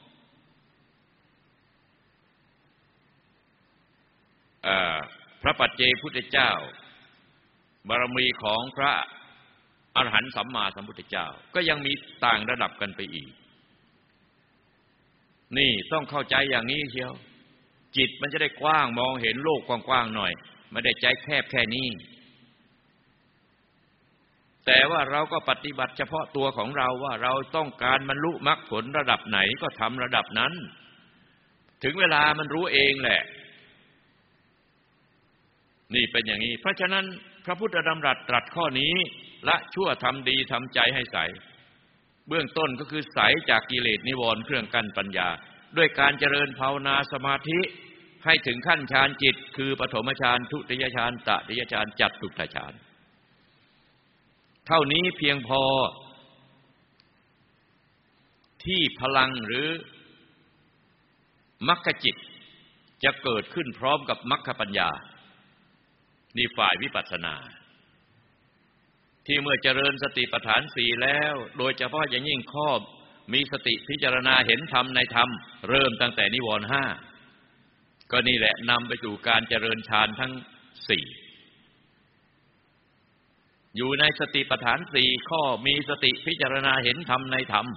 พระปัจเจกพุทธเจ้าบารมีของพระอรหันต์สัมมาสัมพุทธเจ้าก็ยังมีต่างระดับกันไปอีกนี่ต้องเข้าใจอย่างนี้เชียวจิตมันจะได้กว้างมองเห็นโลกกว้างๆหน่อยไม่ได้ใจแคบแค่นี้แต่ว่าเราก็ปฏิบัติเฉพาะตัวของเราว่าเราต้องการบรรลุมรรคผลระดับไหนก็ทำระดับนั้นถึงเวลามันรู้เองแหละนี่เป็นอย่างนี้เพราะฉะนั้นพระพุทธดำรัสตรัสข้อนี้ละชั่วทำดีทำใจให้ใสเบื้องต้นก็คือใสจากกิเลสนิวรณ์เครื่องกั้นปัญญาด้วยการเจริญภาวนาสมาธิให้ถึงขั้นฌานจิตคือปฐมฌานทุติยฌานตติยฌานจัตุตถฌานเท่านี้เพียงพอที่พลังหรือมรรคจิตจะเกิดขึ้นพร้อมกับมรรคปัญญานี่ฝ่ายวิปัสสนาที่เมื่อเจริญสติปัฏฐาน4แล้วโดยเฉพาะอย่างยิ่งข้อมีสติพิจารณาเห็นธรรมในธรรมเริ่มตั้งแต่นิวรณ์5ก็นี่แหละนำไปสู่การเจริญฌานทั้ง4อยู่ในสติปัฏฐาน4ข้อมีสติพิจารณาเห็นธรรมในธรรม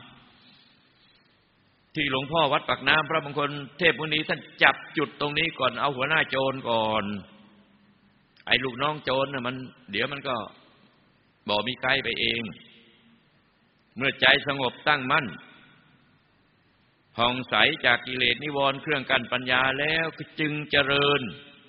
ที่หลวงพ่อวัดปากน้ำพระมงคลเทพมุนีท่านจับจุดตรงนี้ก่อนเอาหัวหน้าโจรก่อนไอ้ลูกน้องโจรน่ะมันเดี๋ยวมันก็บ่มีไกลไปเองเมื่อใจสงบตั้งมั่นผ่องใสจากกิเลสนิวรณ์เครื่องกั้นปัญญาแล้วจึงเจริญ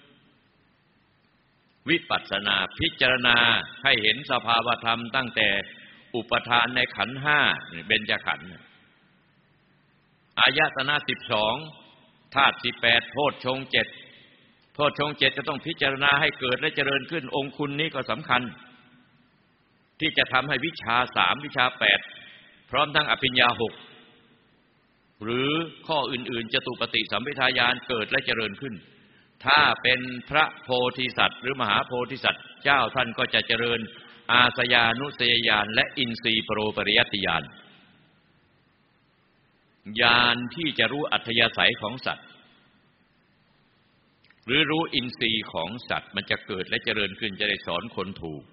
วิปัสสนาพิจารณาให้เห็นสภาวธรรมตั้งแต่อุปทานในขันธ์5เบญจขันธ์อายตนะ12ธาตุ18โพชฌงค์7โพชฌงค์7จะต้องพิจารณาให้เกิดและเจริญขึ้นองค์คุณนี้ก็สำคัญที่จะทำให้วิชา3วิชา8พร้อมทั้งอภิญญา6หรือข้ออื่นๆจตุปฏิสัมภิทาญาณเกิดและเจริญขึ้นถ้าเป็นพระโพธิสัตว์หรือมหาโพธิสัตว์เจ้าท่านก็จะเจริญอาสยานุสยญาณและอินทรีย์ปโรปริยัติญาณญาณที่จะรู้อัธยาศัยของสัตว์หรือรู้อินทรีย์ของสัตว์มันจะเกิดและเจริญขึ้นจะได้สอนคนถูก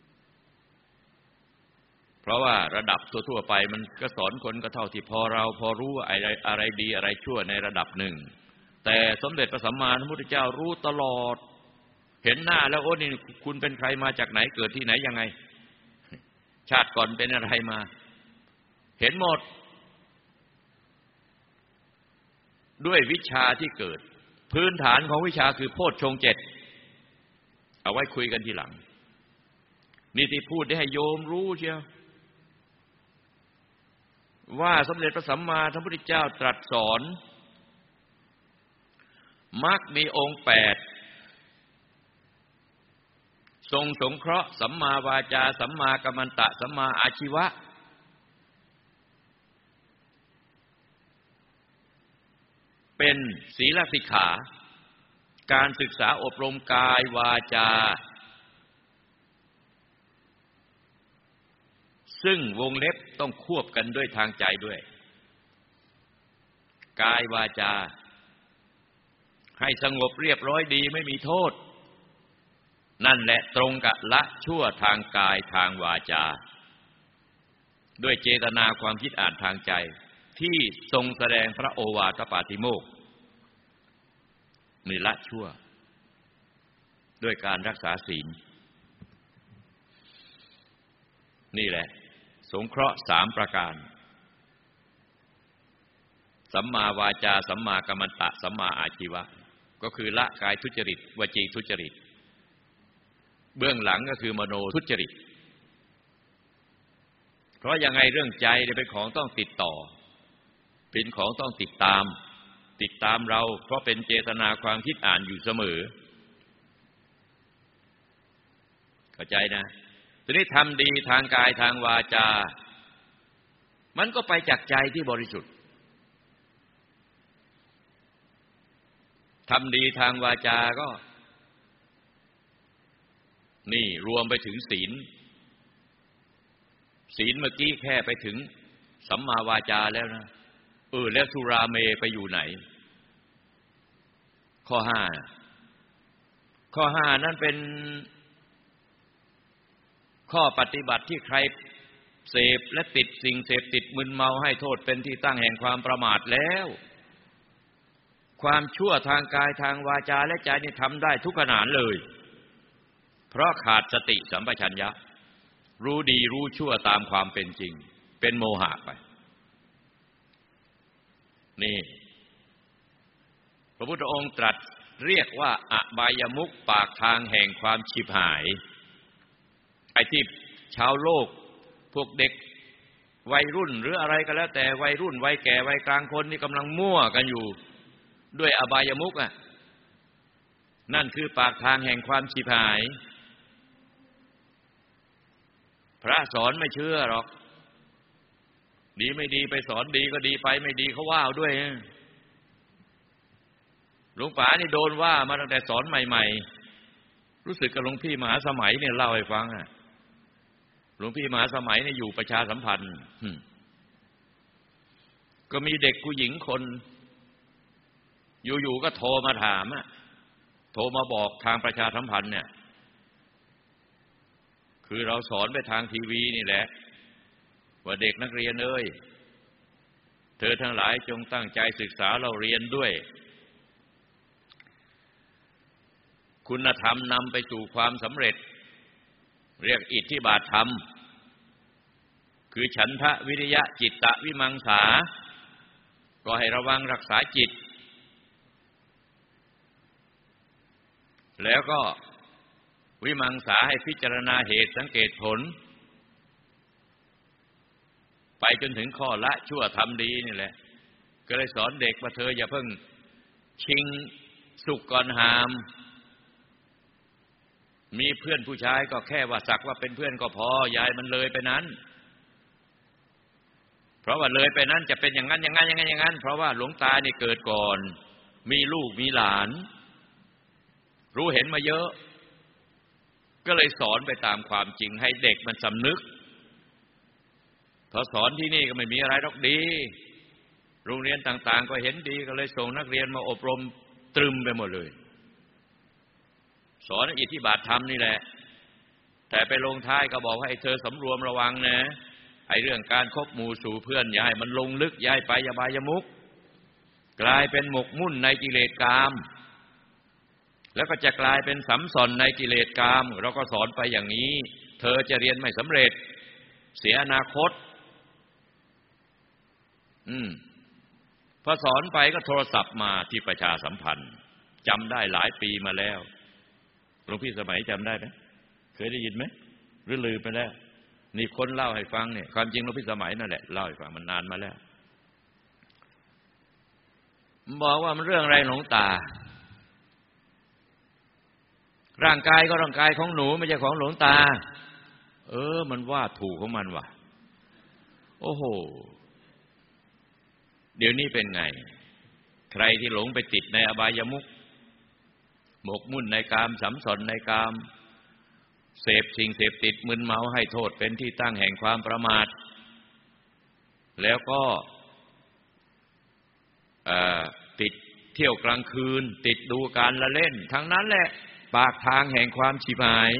เพราะว่าระดับทั่วๆไปมันก็สอนคนก็เท่าที่พอรู้ว่าอะไรดีอะไรชั่วในระดับหนึ่งแต่สมเด็จพระสัมมาสัมพุทธเจ้ารู้ตลอดเห็นหน้าแล้วโอ้นี่คุณเป็นใครมาจากไหนเกิดที่ไหนยังไงชาติก่อนเป็นอะไรมาเห็นหมดด้วยวิชาที่เกิดพื้นฐานของวิชาคือโพชฌงค์7เอาไว้คุยกันทีหลังนี่ที่พูดได้ให้โยมรู้เชียวว่าสมเด็จพระสัมมาสัมพุทธเจ้าตรัสสอนมรรคมีองค์8ทรงสงเคราะห์สัมมาวาจาสัมมากัมมันตะสัมมาอาชีวะเป็นศีลสิกขาการศึกษาอบรมกายวาจาซึ่งวงเล็บต้องควบกันด้วยทางใจด้วยกายวาจาให้สงบเรียบร้อยดีไม่มีโทษนั่นแหละตรงกับละชั่วทางกายทางวาจาด้วยเจตนาความคิดอ่านทางใจที่ทรงแสดงพระโอวาทปาติโมกข์นี่ละชั่วด้วยการรักษาศีลนี่แหละสงเคราะห์3ประการสัมมาวาจาสัมมากัมมันตะสัมมาอาชีวะก็คือละกายทุจริตวจีทุจริตเบื้องหลังก็คือมโนทุจริตเพราะยังไงเรื่องใจเป็นของต้องติดต่อเป็นของต้องติดตามเราเพราะเป็นเจตนาความคิดอ่านอยู่เสมอเข้าใจนะทีนี้ทำดีทางกายทางวาจามันก็ไปจากใจที่บริสุทธิ์ทำดีทางวาจาก็นี่รวมไปถึงศีลเมื่อกี้แค่ไปถึงสัมมาวาจาแล้วนะแล้วสุราเมไปอยู่ไหนข้อ5นั่นเป็นข้อปฏิบัติที่ใครเสพและติดสิ่งเสพติดมึนเมาให้โทษเป็นที่ตั้งแห่งความประมาทแล้วความชั่วทางกายทางวาจาและใจนี่ทำได้ทุกขณะเลยเพราะขาดสติสัมปชัญญะรู้ดีรู้ชั่วตามความเป็นจริงเป็นโมหะไปนี่พระพุทธองค์ตรัสเรียกว่าอบายมุขปากทางแห่งความฉิบหายไอ้ที่ชาวโลกพวกเด็กวัยรุ่นหรืออะไรก็แล้วแต่วัยรุ่นวัยแก่วัยกลางคนนี่กำลังมั่วกันอยู่ด้วยอบายมุขนั่นคือปากทางแห่งความฉิบหายพระสอนไม่เชื่อหรอกดีไม่ดีไปสอนดีก็ดีไปไม่ดีเขาว่าเอาด้วยหลวงป๋านี่โดนว่ามาตั้งแต่สอนใหม่ๆรู้สึกกับหลวงพี่มหาสมัยเนี่ยเล่าให้ฟังหลวงพี่มหาสมัยเนี่ยอยู่ประชาสัมพันธ์ก็มีเด็กผู้หญิงคนอยู่ๆก็โทรมาถามโทรมาบอกทางประชาสัมพันธ์เนี่ยคือเราสอนไปทางทีวีนี่แหละว่าเด็กนักเรียนเอ้ยเธอทั้งหลายจงตั้งใจศึกษาเราเรียนด้วยคุณธรรมนำไปสู่ความสำเร็จเรียกอิทธิบาทธรรมคือฉันทะวิริยะจิตตะวิมังสาก็ให้ระวังรักษาจิตแล้วก็วิมังสาให้พิจารณาเหตุสังเกตผลไปจนถึงข้อละชั่วทำดีนี่แหละก็เลยสอนเด็กว่าเธออย่าเพิ่งชิงสุกก่อนหามมีเพื่อนผู้ชายก็แค่ว่าสักว่าเป็นเพื่อนก็พอยายมันเลยไปนั้นเพราะว่าเลยไปนั้นจะเป็นอย่างนั้นอย่างนั้นเพราะว่าหลวงตานี่เกิดก่อนมีลูกมีหลานรู้เห็นมาเยอะก็เลยสอนไปตามความจริงให้เด็กมันสำนึกพอสอนที่นี่ก็ไม่มีอะไรหรอกดีโรงเรียนต่างๆก็เห็นดีก็เลยส่งนักเรียนมาอบรมตรึมไปหมดเลยสอนอิทธิบาทธรรมนี่แหละแต่ไปลงท้ายก็บอกให้เธอสำรวมระวังนะไอ้เรื่องการคบหมู่สู่เพื่อนอย่าให้มันลงลึกอย่าให้ไปอบายมุขกลายเป็นหมกมุ่นในกิเลสกามแล้วก็จะกลายเป็นสัมสอนในกิเลสกามเราก็สอนไปอย่างนี้เธอจะเรียนไม่สำเร็จเสียอนาคตพอสอนไปก็โทรศัพท์มาที่ประชาสัมพันธ์จำได้หลายปีมาแล้วหลวงพี่สมัยจำได้ไหมเคยได้ยินไหมหรือลืมไปแล้วนี่คนเล่าให้ฟังเนี่ยความจริงหลวงพี่สมัยนั่นแหละเล่าให้ฟังมันนานมาแล้วบอกว่ามันเรื่องอะไรหลวงตาร่างกายก็ร่างกายของหนูไม่ใช่ของหลวงตามันว่าถูกของมันว่ะโอ้โหเดี๋ยวนี้เป็นไงใครที่หลงไปติดในอบายมุขหมกมุ่นในกามสัมสอนในกามเสพสิ่งเสพติดมึนเมาให้โทษเป็นที่ตั้งแห่งความประมาทแล้วก็ติดเที่ยวกลางคืนติดดูการละเล่นทั้งนั้นแหละปากทางแห่งความฉิบหาย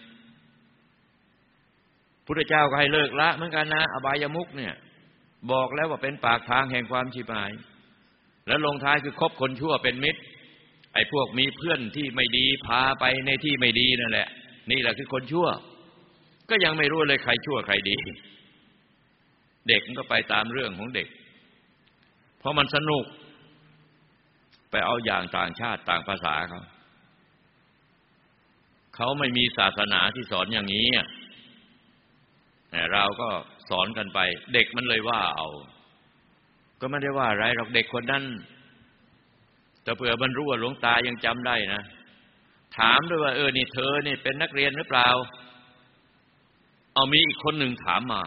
พุทธเจ้าก็ให้เลิกละเหมือนกันนะอบายมุขเนี่ยบอกแล้วว่าเป็นปากทางแห่งความฉิบหายแล้วลงท้ายคือคบคนชั่วเป็นมิตรไอ้พวกมีเพื่อนที่ไม่ดีพาไปในที่ไม่ดีนั่นแหละนี่แหละคือคนชั่วก็ยังไม่รู้เลยใครชั่วใครดีเด็กมันก็ไปตามเรื่องของเด็กเพราะมันสนุกไปเอาอย่างต่างชาติต่างภาษาเขาไม่มีศาสนาที่สอนอย่างนี้แต่เราก็สอนกันไปเด็กมันเลยว่าเอาก็ไม่ได้ว่าอะไรหรอกเด็กคนนั้นแต่เผื่อมันรู้ว่าหลวงตายังจำได้นะถามด้วยว่านี่เธอนี่เป็นนักเรียนหรือเปล่าเอามีอีกคนหนึ่งถามมา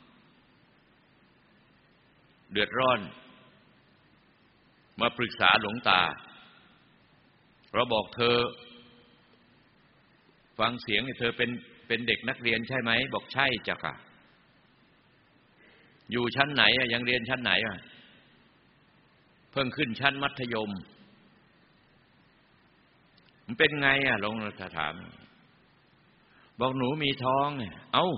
เดือดร้อนมาปรึกษาหลวงตาเราบอกเธอฟังเสียงเธอเป็นเด็กนักเรียนใช่ไหมบอกใช่จ้ะค่ะอยู่ชั้นไหนยังเรียนชั้นไหนเพิ่งขึ้นชั้นมัธยมมันเป็นไงหลวงตาถามบอกหนูมีท้องเอ้า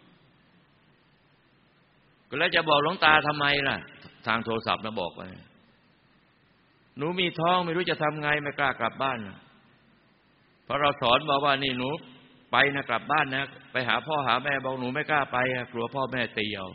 ก็แล้วจะบอกหลวงตาทำไมล่ะทางโทรศัพท์นะบอกไปหนูมีท้องไม่รู้จะทำไงไม่กล้ากลับบ้านเพราะเราสอนบอกว่านี่หนูไปนะกลับบ้านนะไปหาพ่อหาแม่บอกหนูไม่กล้าไปกลัวพ่อแม่ตีเอา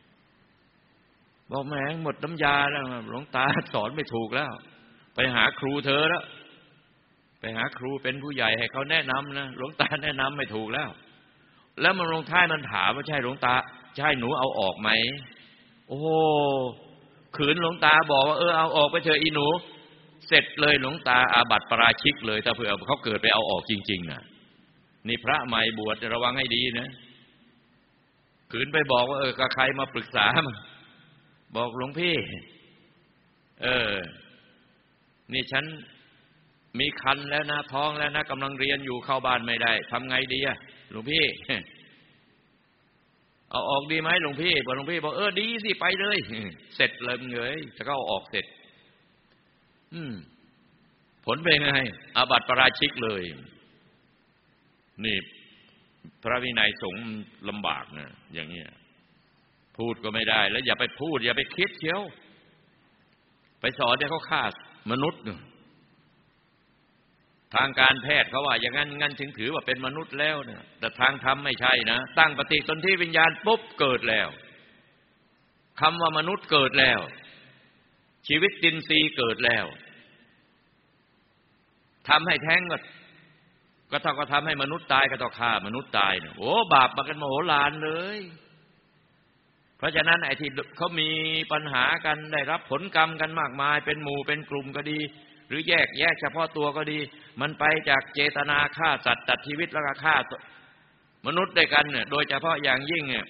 บอกแหมหมดน้ำยาแล้วหลวงตาสอนไม่ถูกแล้วไปหาครูเธอแล้วไปหาครูเป็นผู้ใหญ่ให้เขาแนะนำนะหลวงตาแนะนำไม่ถูกแล้วมันลงท้ายมันถามว่าใช่หลวงตาใช่หนูเอาออกไหมโอ้ขืนหลวงตาบอกว่าเอาออกไปเถอะอีหนูเสร็จเลยหลวงตาอาบัติปราชิกเลยถ้าเผื่อเขาเกิดไปเอาออกจริงๆนะนี่พระใหม่บวชระวังให้ดีนะขืนไปบอกว่ากับใครมาปรึกษาบอกหลวงพี่นี่ฉันมีคันแล้วนะท้องแล้วนะกำลังเรียนอยู่เข้าบ้านไม่ได้ทำไงดีหลวงพี่เอาออกดีไหมหลวงพี่บอกหลวงพี่บอกดีสิไปเลยเสร็จเลยมึงเอ้ยจะก็เอาออกเสร็จผลเป็นไงอาบัติปราชิกเลยนี่พระวินัยสงฆ์ลำบากนะอย่างนี้พูดก็ไม่ได้แล้วอย่าไปพูดอย่าไปคิดเชียวไปสอนเนี่ยเขาฆ่ามนุษย์ทางการแพทย์เขาว่าอย่างนั้นถึงถือว่าเป็นมนุษย์แล้วเนี่ยแต่ทางธรรมไม่ใช่นะตั้งปฏิสนธิวิญญาณปุ๊บเกิดแล้วคำว่ามนุษย์เกิดแล้วชีวิตดินทรีย์เกิดแล้วทำให้แท้งก็เท่ากับทำให้มนุษย์ตายก็ต้องฆ่ามนุษย์ตายเนี่ยโอ้บาปมากันมโหฬารเลยเพราะฉะนั้นไอ้ที่เขามีปัญหากันได้รับผลกรรมกันมากมายเป็นหมู่เป็นกลุ่มก็ดีหรือแยกเฉพาะตัวก็ดีมันไปจากเจตนาฆ่าสัตว์ตัดชีวิตแล้วก็ฆ่ามนุษย์ด้วยกันเนี่ยโดยเฉพาะอย่างยิ่งเนี่ย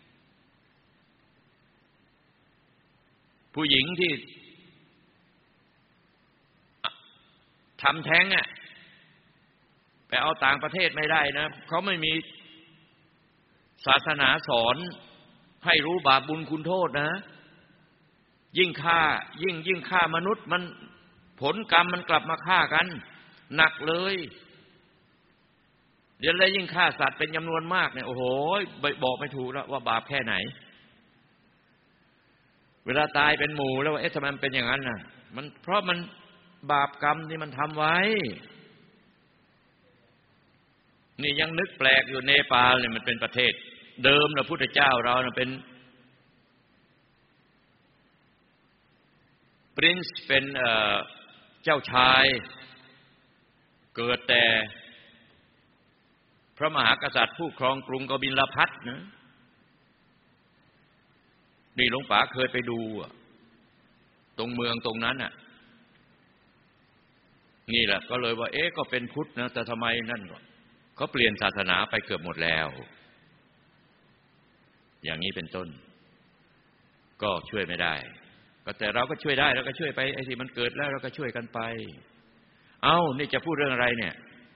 ผู้หญิงที่ทำแท้งไปเอาต่างประเทศไม่ได้นะเขาไม่มีศาสนาสอนให้รู้บาปบุญคุณโทษนะยิ่งฆ่ามนุษย์มันผลกรรมมันกลับมาฆ่ากันหนักเลยเดี๋ยวเลยยิ่งฆ่าสัตว์เป็นจำนวนมากเนี่ยโอ้โหบอกไม่ถูกแล้วว่าบาปแค่ไหนเวลาตายเป็นหมู่แล้วว่าทำไมมันเป็นอย่างนั้นน่ะมันเพราะมันบาปกรรมที่มันทำไว้นี่ยังนึกแปลกอยู่เนปาลเนี่ยมันเป็นประเทศเดิมนะพุทธเจ้าเรานะเป็นปรินซ์เป็นเจ้าชายเกิดแต่พระมหากษัตริย์ผู้ครองกรุงกบิลพัสนะนี่หลวงป๋าเคยไปดูตรงเมืองตรงนั้นน่ะนี่แหละก็เลยว่าก็เป็นพุทธนะแต่ทำไมนั่นเขาเปลี่ยนศาสนาไปเกือบหมดแล้วอย่างนี้เป็นต้นก็ช่วยไม่ได้ก็แต่เราก็ช่วยได้เราก็ช่วยไปไอ้ที่มันเกิดแล้วเราก็ช่วยกันไปนี่จะพูดเรื่องอะไรเนี่ย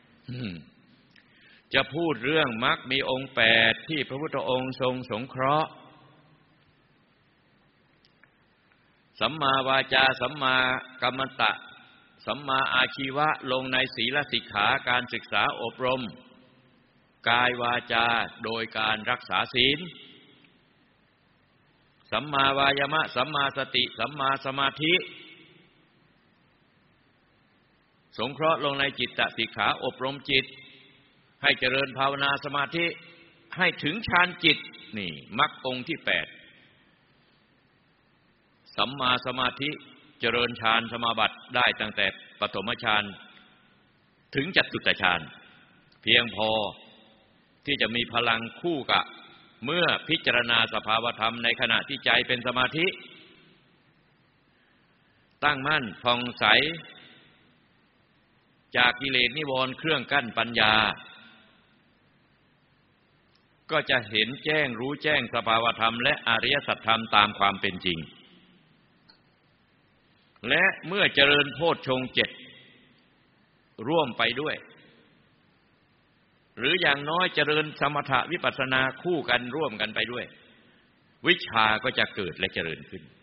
จะพูดเรื่องมรรคมีองค์8ที่พระพุทธองค์ทรงสงเคราะห์สัมมาวาจาสัมมากัมมันตะสัมมาอาชีวะลงในศีลสิกขาการศึกษาอบรมกายวาจาโดยการรักษาศีลสัมมาวายามะสัมมาสติสัมมาสมาธิสงเคราะห์ลงในจิตตสิกขาอบรมจิตให้เจริญภาวนาสมาธิให้ถึงฌานจิตนี่มรรคองค์ที่8สัมมาสมาธิเจริญฌานสมาบัติได้ตั้งแต่ปฐมฌานถึงจตุตฌานเพียงพอที่จะมีพลังคู่กับเมื่อพิจารณาสภาวธรรมในขณะที่ใจเป็นสมาธิตั้งมั่นผ่องใสจากกิเลสนิวรณ์เครื่องกั้นปัญญาก็จะเห็นแจ้งรู้แจ้งสภาวธรรมและอริยสัจธรรมตามความเป็นจริงและเมื่อเจริญโพชฌงค์7ร่วมไปด้วยหรืออย่างน้อยเจริญสมถะวิปัสสนาคู่กันร่วมกันไปด้วยวิชาก็จะเกิดและเจริญขึ้น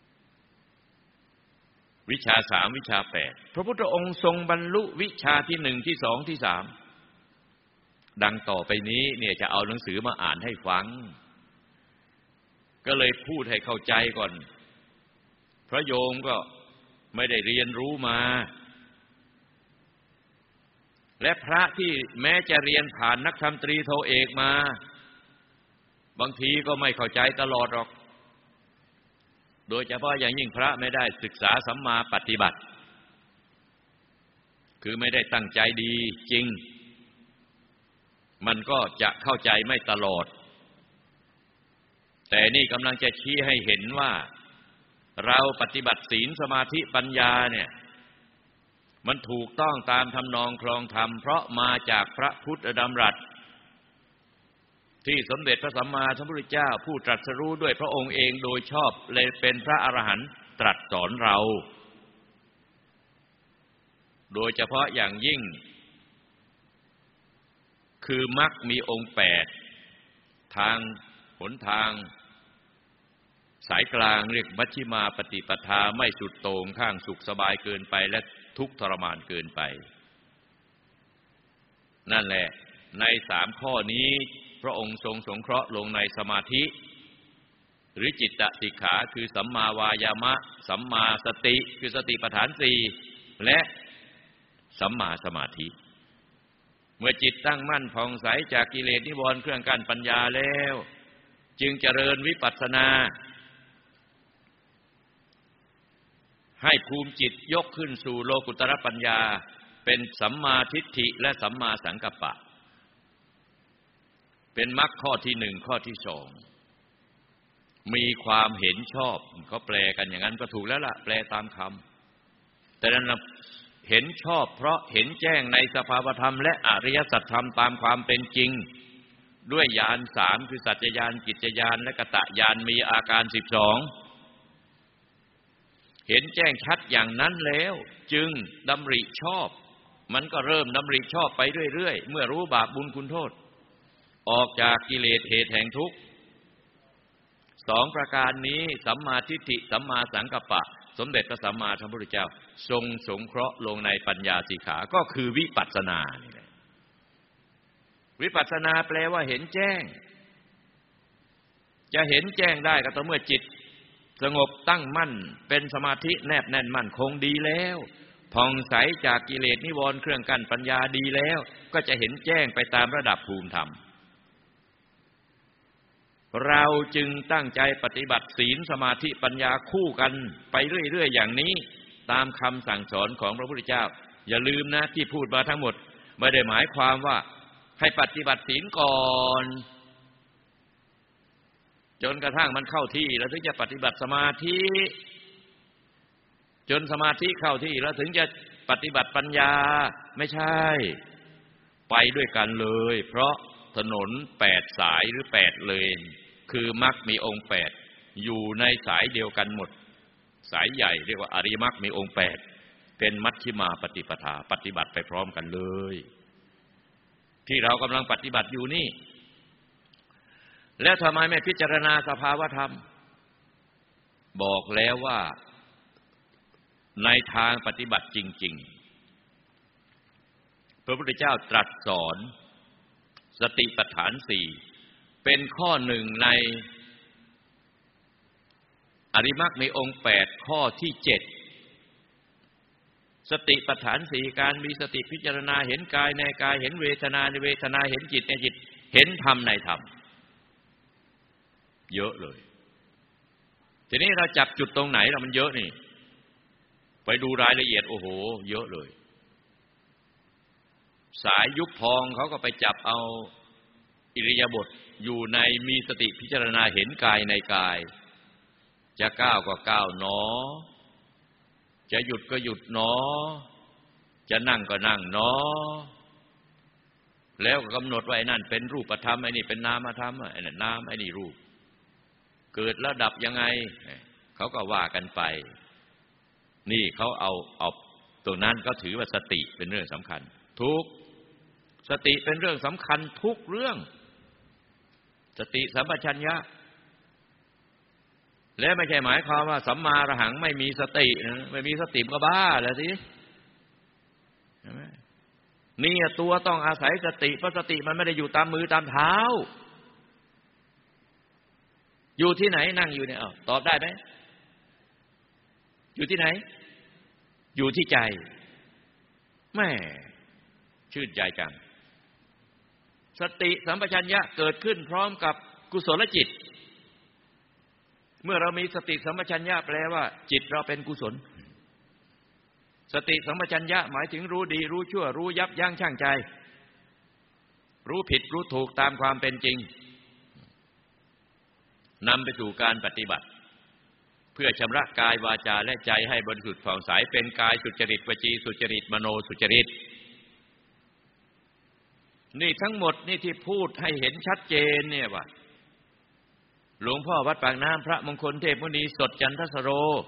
วิชา3วิชา8พระพุทธองค์ทรงบรรลุวิชาที่1ที่2ที่3ดังต่อไปนี้เนี่ยจะเอาหนังสือมาอ่านให้ฟังก็เลยพูดให้เข้าใจก่อนพระโยมก็ไม่ได้เรียนรู้มาและพระที่แม้จะเรียนผ่านนักธรรมตรีโทเอกมาบางทีก็ไม่เข้าใจตลอดหรอกโดยเฉพาะอย่างยิ่งพระไม่ได้ศึกษาสัมมาปฏิบัติคือไม่ได้ตั้งใจดีจริงมันก็จะเข้าใจไม่ตลอดแต่นี่กำลังจะชี้ให้เห็นว่าเราปฏิบัติศีลสมาธิปัญญาเนี่ยมันถูกต้องตามทำนองคลองธรรมเพราะมาจากพระพุทธดำรัสที่สมเด็จพระสัมมาสัมพุทธเจ้าผู้ตรัสรู้ด้วยพระองค์เองโดยชอบเลยเป็นพระอรหันต์ตรัสสอนเราโดยเฉพาะอย่างยิ่งคือมรรคมีองค์8ทางหนทางสายกลางเรียกมัชฌิมาปฏิปทาไม่สุดโต่งข้างสุขสบายเกินไปและทุกข์ทรมานเกินไปนั่นแหละใน3ข้อนี้พระองค์ทรงสงเคราะห์ลงในสมาธิหรือจิตตสิกขาคือสัมมาวายามะสัมมาสติคือสติปัฏฐาน4และสัมมาสมาธิเมื่อจิตตั้งมั่นผ่องใสจากกิเลสนิวรณ์เครื่องกั้นปัญญาแล้วจึงเจริญวิปัสสนาให้ภูมิจิตยกขึ้นสู่โลกุตรปัญญาเป็นสัมมาทิฏฐิและสัมมาสังกัปปะเป็นมรรคข้อที่1ข้อที่2มีความเห็นชอบเขาแปลกันอย่างนั้นก็ถูกแล้วล่ะแปลตามคำแต่นั้นเห็นชอบเพราะเห็นแจ้งในสภาวธรรมและอริยสัจธรรมตามความเป็นจริงด้วยญาณ3คือสัจจญาณกิจญาณและกตญาณมีอาการ12เห็นแจ้งชัดอย่างนั้นแล้วจึงดำริชอบมันก็เริ่มดำริชอบไปเรื่อยๆเมื่อรู้บาปบุญคุณโทษออกจากกิเลสเหตุแห่งทุกข์สองประการนี้สัมมาทิฏฐิสัมมาสังกัปปะสมเด็จพระสัมมาสัมพุทธเจ้าทรงสงเคราะห์ลงในปัญญาสิกขาก็คือวิปัสสนานี่แหละวิปัสสนาแปลว่าเห็นแจ้งจะเห็นแจ้งได้ก็ต่อเมื่อจิตสงบตั้งมั่นเป็นสมาธิแนบแน่นมั่นคงดีแล้วผ่องใสจากกิเลสนิวรณ์เครื่องกั้นปัญญาดีแล้วก็จะเห็นแจ้งไปตามระดับภูมิธรรมเราจึงตั้งใจปฏิบัติศีลสมาธิปัญญาคู่กันไปเรื่อยๆอย่างนี้ตามคำสั่งสอนของพระพุทธเจ้าอย่าลืมนะที่พูดมาทั้งหมดไม่ได้หมายความว่าให้ปฏิบัติศีลก่อนจนกระทั่งมันเข้าที่แล้วถึงจะปฏิบัติสมาธิจนสมาธิเข้าที่แล้วถึงจะปฏิบัติปัญญาไม่ใช่ไปด้วยกันเลยเพราะถนน8สายหรือ8เลนคือมรรคมีองค์8อยู่ในสายเดียวกันหมดสายใหญ่เรียกว่าอริยมรรคมีองค์8เป็นมัชฌิมาปฏิปทาปฏิบัติไปพร้อมกันเลยที่เรากำลังปฏิบัติอยู่นี่แล้วทำไมไม่พิจารณาสภาวธรรมบอกแล้วว่าในทางปฏิบัติจริงๆพระพุทธเจ้าตรัสสอนสติปัฏฐาน4เป็นข้อหนึ่งในอริยมรรคมีองค์8ข้อที่7สติปัฏฐาน4การมีสติพิจารณาเห็นกายในกายเห็นเวทนาในเวทนาเห็นจิตในจิตเห็นธรรมในธรรมเยอะเลยทีนี้เราจับจุดตรงไหนเรามันเยอะนี่ไปดูรายละเอียดโอ้โหเยอะเลยสายยุบพองเขาก็ไปจับเอาอิริยาบถอยู่ในมีสติพิจารณาเห็นกายในกายจะก้าวก็ก้าวหนอจะหยุดก็หยุดหนอจะนั่งก็นั่งหนอแล้วก็กำหนดว่าไอ้นั่นเป็นรูปธรรมไอ้นี่เป็นนามธรรมไอ้นั่นนามไอ้นี่รูปเกิดแล้วดับยังไงเขาก็ว่ากันไปนี่เขาเอาตรงนั้นก็ถือว่าสติเป็นเรื่องสำคัญทุกสติเป็นเรื่องสำคัญทุกเรื่องสติสัมปชัญญะและไม่ใช่หมายความว่าสัมมาอรหังไม่มีสตินะไม่มีสติก็บ้าแล้วสิใช่ไหมนี่ตัวต้องอาศัยสติเพราะสติมันไม่ได้อยู่ตามมือตามเท้าอยู่ที่ไหนนั่งอยู่เนี่ยตอบได้ไหมอยู่ที่ไหนอยู่ที่ใจแม่ชื่นใจจังสติสัมปชัญญะเกิดขึ้นพร้อมกับกุศลจิตเมื่อเรามีสติสัมปชัญญะแปลว่าจิตเราเป็นกุศลสติสัมปชัญญะหมายถึงรู้ดีรู้ชั่วรู้ยับยั้งชั่งใจรู้ผิดรู้ถูกตามความเป็นจริงนำไปสู่การปฏิบัติเพื่อชำระกายวาจาและใจให้บริสุทธิ์ผ่องใสเป็นกายสุจริตวจีสุจริตมโนสุจริตนี่ทั้งหมดนี่ที่พูดให้เห็นชัดเจนเนี่ยว่าหลวงพ่อวัดปากน้ำพระมงคลเทพมุนีสดจันทสโร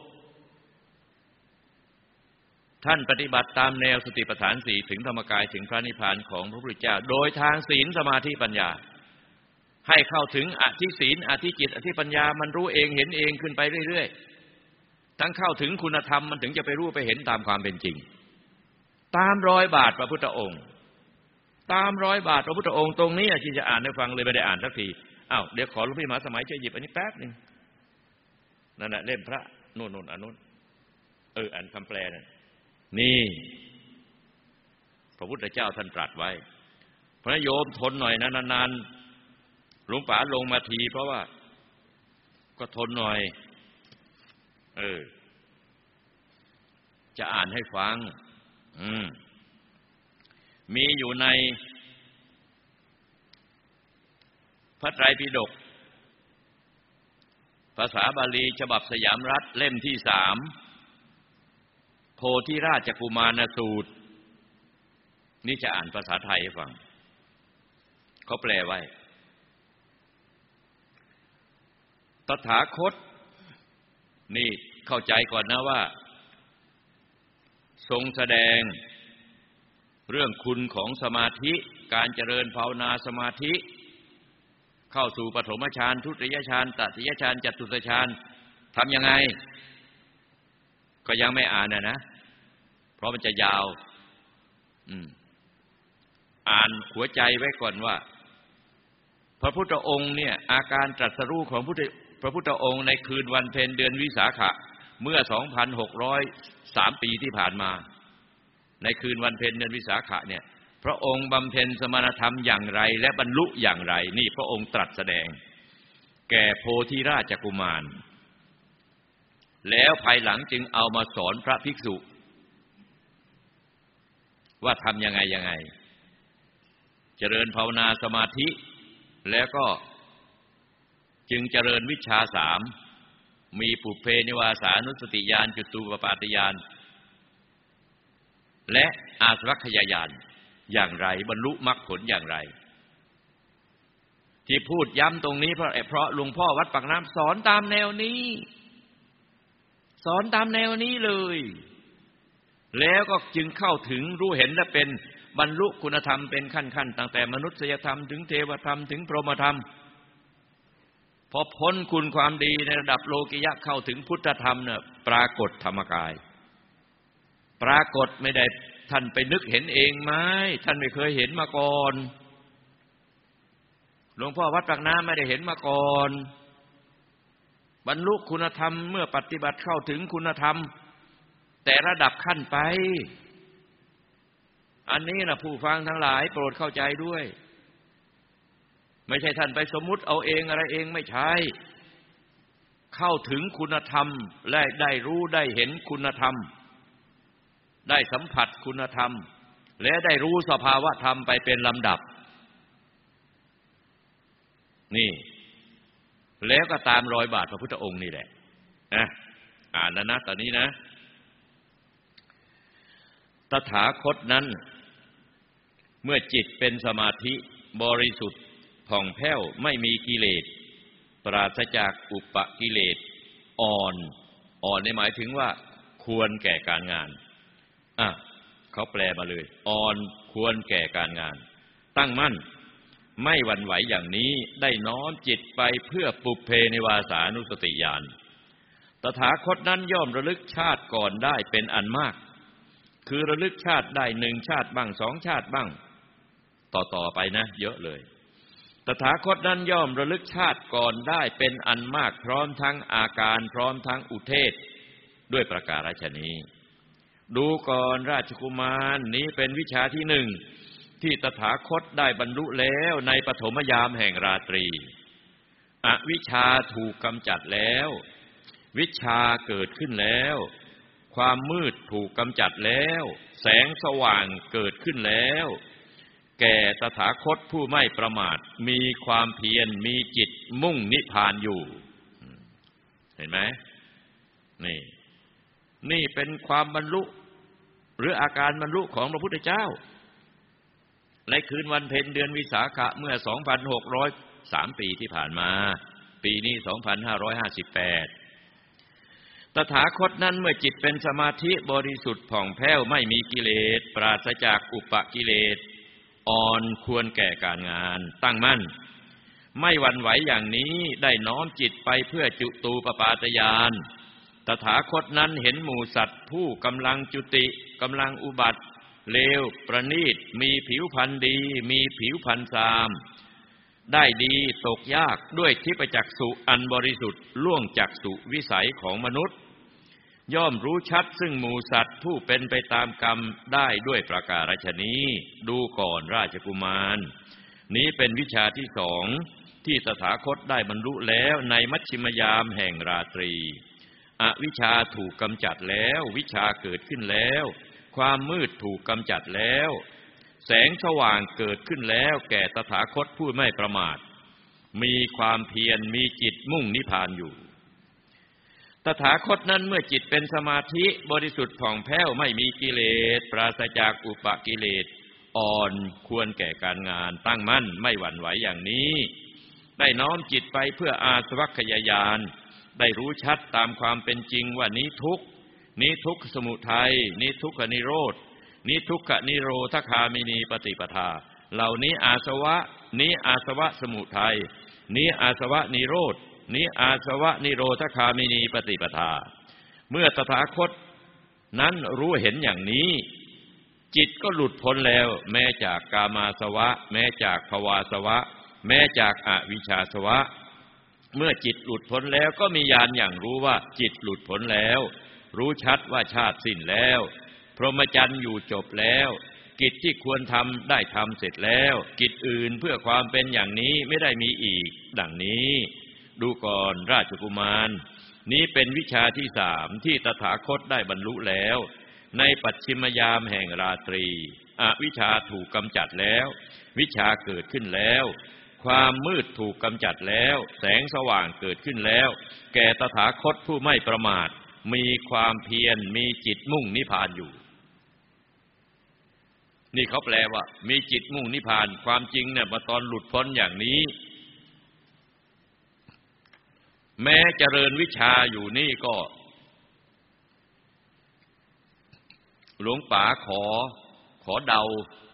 ท่านปฏิบัติตามแนวสติปัฏฐาน4ถึงธรรมกายถึงพระนิพพานของพระพุทธเจ้าโดยทางศีลสมาธิปัญญาให้เข้าถึงอธิศีลอธิจิตอธิปัญญามันรู้เองเห็นเองขึ้นไปเรื่อยๆทั้งเข้าถึงคุณธรรมมันถึงจะไปรู้ไปเห็นตามความเป็นจริงตามรอยบาทพระพุทธองค์ตามรอยบาทพระพุทธองค์ตรงนี้ที่จะอ่านให้ฟังเลยไม่ได้อ่านสักทีอ้าวเดี๋ยวขอหลวงพี่มหาสมัยช่วยหยิบอันนี้แป๊บนึงนั่นน่ะเล่มพระโน่นอันนู้นอ่านคำแปลนั่นนี่พระพุทธเจ้าท่านตรัสไว้พระโยมทนหน่อยนะนานๆหลวงป๋าลงมาทีเพราะว่าก็ทนหน่อยจะอ่านให้ฟังมีอยู่ในพระไตรปิฎกภาษาบาลีฉบับสยามรัฐเล่มที่3โพธิราชกุมารสูตรนี่จะอ่านภาษาไทยให้ฟังเขาแปลไว้ตถาคตนี่เข้าใจก่อนนะว่าทรงแสดงเรื่องคุณของสมาธิการเจริญภาวนาสมาธิเข้าสู่ปฐมฌานทุติยฌานตติยฌานจตุตฌานทำยังไงก็ยังไม่อ่านนะเพราะมันจะยาวอ่านหัวใจไว้ก่อนว่าพระพุทธองค์เนี่ยอาการตรัสรู้ของพระพุทธองค์ในคืนวันเพ็ญเดือนวิสาขะเมื่อ 2,603 ปีที่ผ่านมาในคืนวันเพ็ญเดือนวิสาขะเนี่ยพระองค์บำเพ็ญสมณธรรมอย่างไรและบรรลุอย่างไรนี่พระองค์ตรัสแสดงแก่โพธิราชกุมารแล้วภายหลังจึงเอามาสอนพระภิกษุว่าทำยังไงเจริญภาวนาสมาธิแล้วก็จึงเจริญวิชชา3มีปุพเพนิวาสานุสติญาณจุตูปปาตญาณและอาสวัคคยญาณอย่างไรบรรลุมรรคผลอย่างไรที่พูดย้ำตรงนี้เพราะหลวงพ่อวัดปากน้ำสอนตามแนวนี้เลยแล้วก็จึงเข้าถึงรู้เห็นและเป็นบรรลุคุณธรรมเป็นขั้นตั้งแต่มนุษยธรรมถึงเทวธรรมถึงพรหมธรรมพอพ้นคุณความดีในระดับโลกิยะเข้าถึงพุทธธรรมเนี่ยปรากฏธรรมกายปรากฏไม่ได้ท่านไปนึกเห็นเองไหมท่านไม่เคยเห็นมาก่อนหลวงพ่อวัดปากน้ำไม่ได้เห็นมาก่อนบรรลุคุณธรรมเมื่อปฏิบัติเข้าถึงคุณธรรมแต่ระดับขั้นไปอันนี้นะผู้ฟังทั้งหลายโปรดเข้าใจด้วยไม่ใช่ท่านไปสมมุติเอาเองอะไรเองไม่ใช่เข้าถึงคุณธรรมและได้รู้ได้เห็นคุณธรรมได้สัมผัสคุณธรรมและได้รู้สภาวะธรรมไปเป็นลำดับนี่แล้วก็ตามรอยบาทพระพุทธองค์นี่แหละนะอ่านแล้วนะตอนนี้นะตถาคตนั้นเมื่อจิตเป็นสมาธิบริสุทธิ์ผ่องแผ้วไม่มีกิเลสปราศจากอุปกิเลสอ่อนในหมายถึงว่าควรแก่การงานเขาแปลมาเลยอ่อนควรแก่การงานตั้งมั่นไม่หวั่นไหวอย่างนี้ได้น้อมจิตไปเพื่อปุพเพนิวาสานุสติญาณตถาคตนั้นย่อมระลึกชาติก่อนได้เป็นอันมากคือระลึกชาติได้1ชาติบ้าง2ชาติบ้างต่อไปนะเยอะเลยตถาคตนั้นย่อมระลึกชาติก่อนได้เป็นอันมากพร้อมทั้งอาการพร้อมทั้งอุเทศด้วยประการฉะนี้ดูก่อนราชกุมารนี้เป็นวิชาที่1ที่ตถาคตได้บรรลุแล้วในปฐมยามแห่งราตรีอวิชชาถูกกำจัดแล้ววิชชาเกิดขึ้นแล้วความมืดถูกกำจัดแล้วแสงสว่างเกิดขึ้นแล้วแก่ตถาคตผู้ไม่ประมาทมีความเพียรมีจิตมุ่งนิพพานอยู่เห็นไหมนี่เป็นความบรรลุหรืออาการบรรลุของพระพุทธเจ้าในคืนวันเพ็ญเดือนวิสาขะเมื่อ 2,603 ปีที่ผ่านมาปีนี้ 2,558 ตถาคตนั้นเมื่อจิตเป็นสมาธิบริสุทธิ์ผ่องแผ้วไม่มีกิเลสปราศจากอุปกิเลสอ่อนควรแก่การงานตั้งมั่นไม่หวั่นไหวอย่างนี้ได้น้อมจิตไปเพื่อจุตูปปาตญาณตถาคตนั้นเห็นหมู่สัตว์ผู้กำลังจุติกำลังอุบัติเลวประณีตมีผิวพรรณดีมีผิวพรรณทรามได้ดีตกยากด้วยทิพจักษุอันบริสุทธิ์ล่วงจักษุวิสัยของมนุษย์ย่อมรู้ชัดซึ่งหมู่สัตว์ผู้เป็นไปตามกรรมได้ด้วยประการฉะนี้ดูก่อนราชกุมารนี้เป็นวิชาที่2ที่ตถาคตได้บรรลุแล้วในมัชฌิมยามแห่งราตรีอวิชชาถูกกำจัดแล้ววิชาเกิดขึ้นแล้วความมืดถูกกำจัดแล้วแสงสว่างเกิดขึ้นแล้วแก่ตถาคตผู้ไม่ประมาทมีความเพียรมีจิตมุ่งนิพพานอยู่ตถาคตนั้นเมื่อจิตเป็นสมาธิบริสุทธิ์ผ่องแผ้วไม่มีกิเลสปราศจากอุปกิเลสอ่อนควรแก่การงานตั้งมั่นไม่หวั่นไหวอย่างนี้ได้น้อมจิตไปเพื่ออาสวัคคยญาณได้รู้ชัดตามความเป็นจริงว่านี้ทุกข์สมุทัยนี้ทุกขนิโรธนิทุกขนิโรธคามินีปฏิปทาเหล่านี้อาสวะนี้อาสวะสมุทัยนี้อาสวะนิโรธนี้อาสวะนิโรธคามินีปฏิปทาเมื่อตถาคตนั้นรู้เห็นอย่างนี้จิตก็หลุดพ้นแล้วแม้จากกามาสวะแม้จากภวาสวะแม้จากอวิชชาสวะเมื่อจิตหลุดพ้นแล้วก็มีญาณอย่างรู้ว่าจิตหลุดพ้นแล้วรู้ชัดว่าชาติสิ้นแล้วพรหมจรรย์อยู่จบแล้วกิจที่ควรทำได้ทำเสร็จแล้วกิจอื่นเพื่อความเป็นอย่างนี้ไม่ได้มีอีกดังนี้ดูก่อนราชกุมารนี้เป็นวิชาที่สามที่ตถาคตได้บรรลุแล้วในปัจฉิมยามแห่งราตรีอวิชชาถูกกำจัดแล้ววิชาเกิดขึ้นแล้วความมืดถูกกำจัดแล้วแสงสว่างเกิดขึ้นแล้วแก่ตถาคตผู้ไม่ประมาทมีความเพียรมีจิตมุ่งนิพพานอยู่นี่เขาแปลว่ามีจิตมุ่งนิพพานความจริงเนี่ยมาตอนหลุดพ้นอย่างนี้แม้เจริญวิชาอยู่นี่ก็หลวงป๋าขอเดา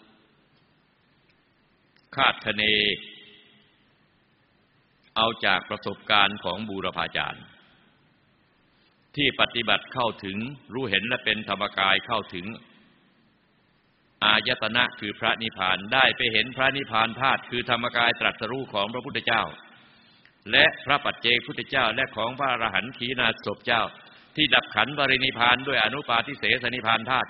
คาดคะเนเอาจากประสบการณ์ของบูรพาจารย์ที่ปฏิบัติเข้าถึงรู้เห็นและเป็นธรรมกายเข้าถึงอายตนะคือพระนิพพานได้ไปเห็นพระนิพพานธาตุคือธรรมกายตรัสรู้ของพระพุทธเจ้าและพระปัจเจกพุทธเจ้าและของพระอรหันต์ขีณาสพเจ้าที่ดับขันธ์ปรินิพพานด้วยอนุปาทิเสสนิพพานธาตุ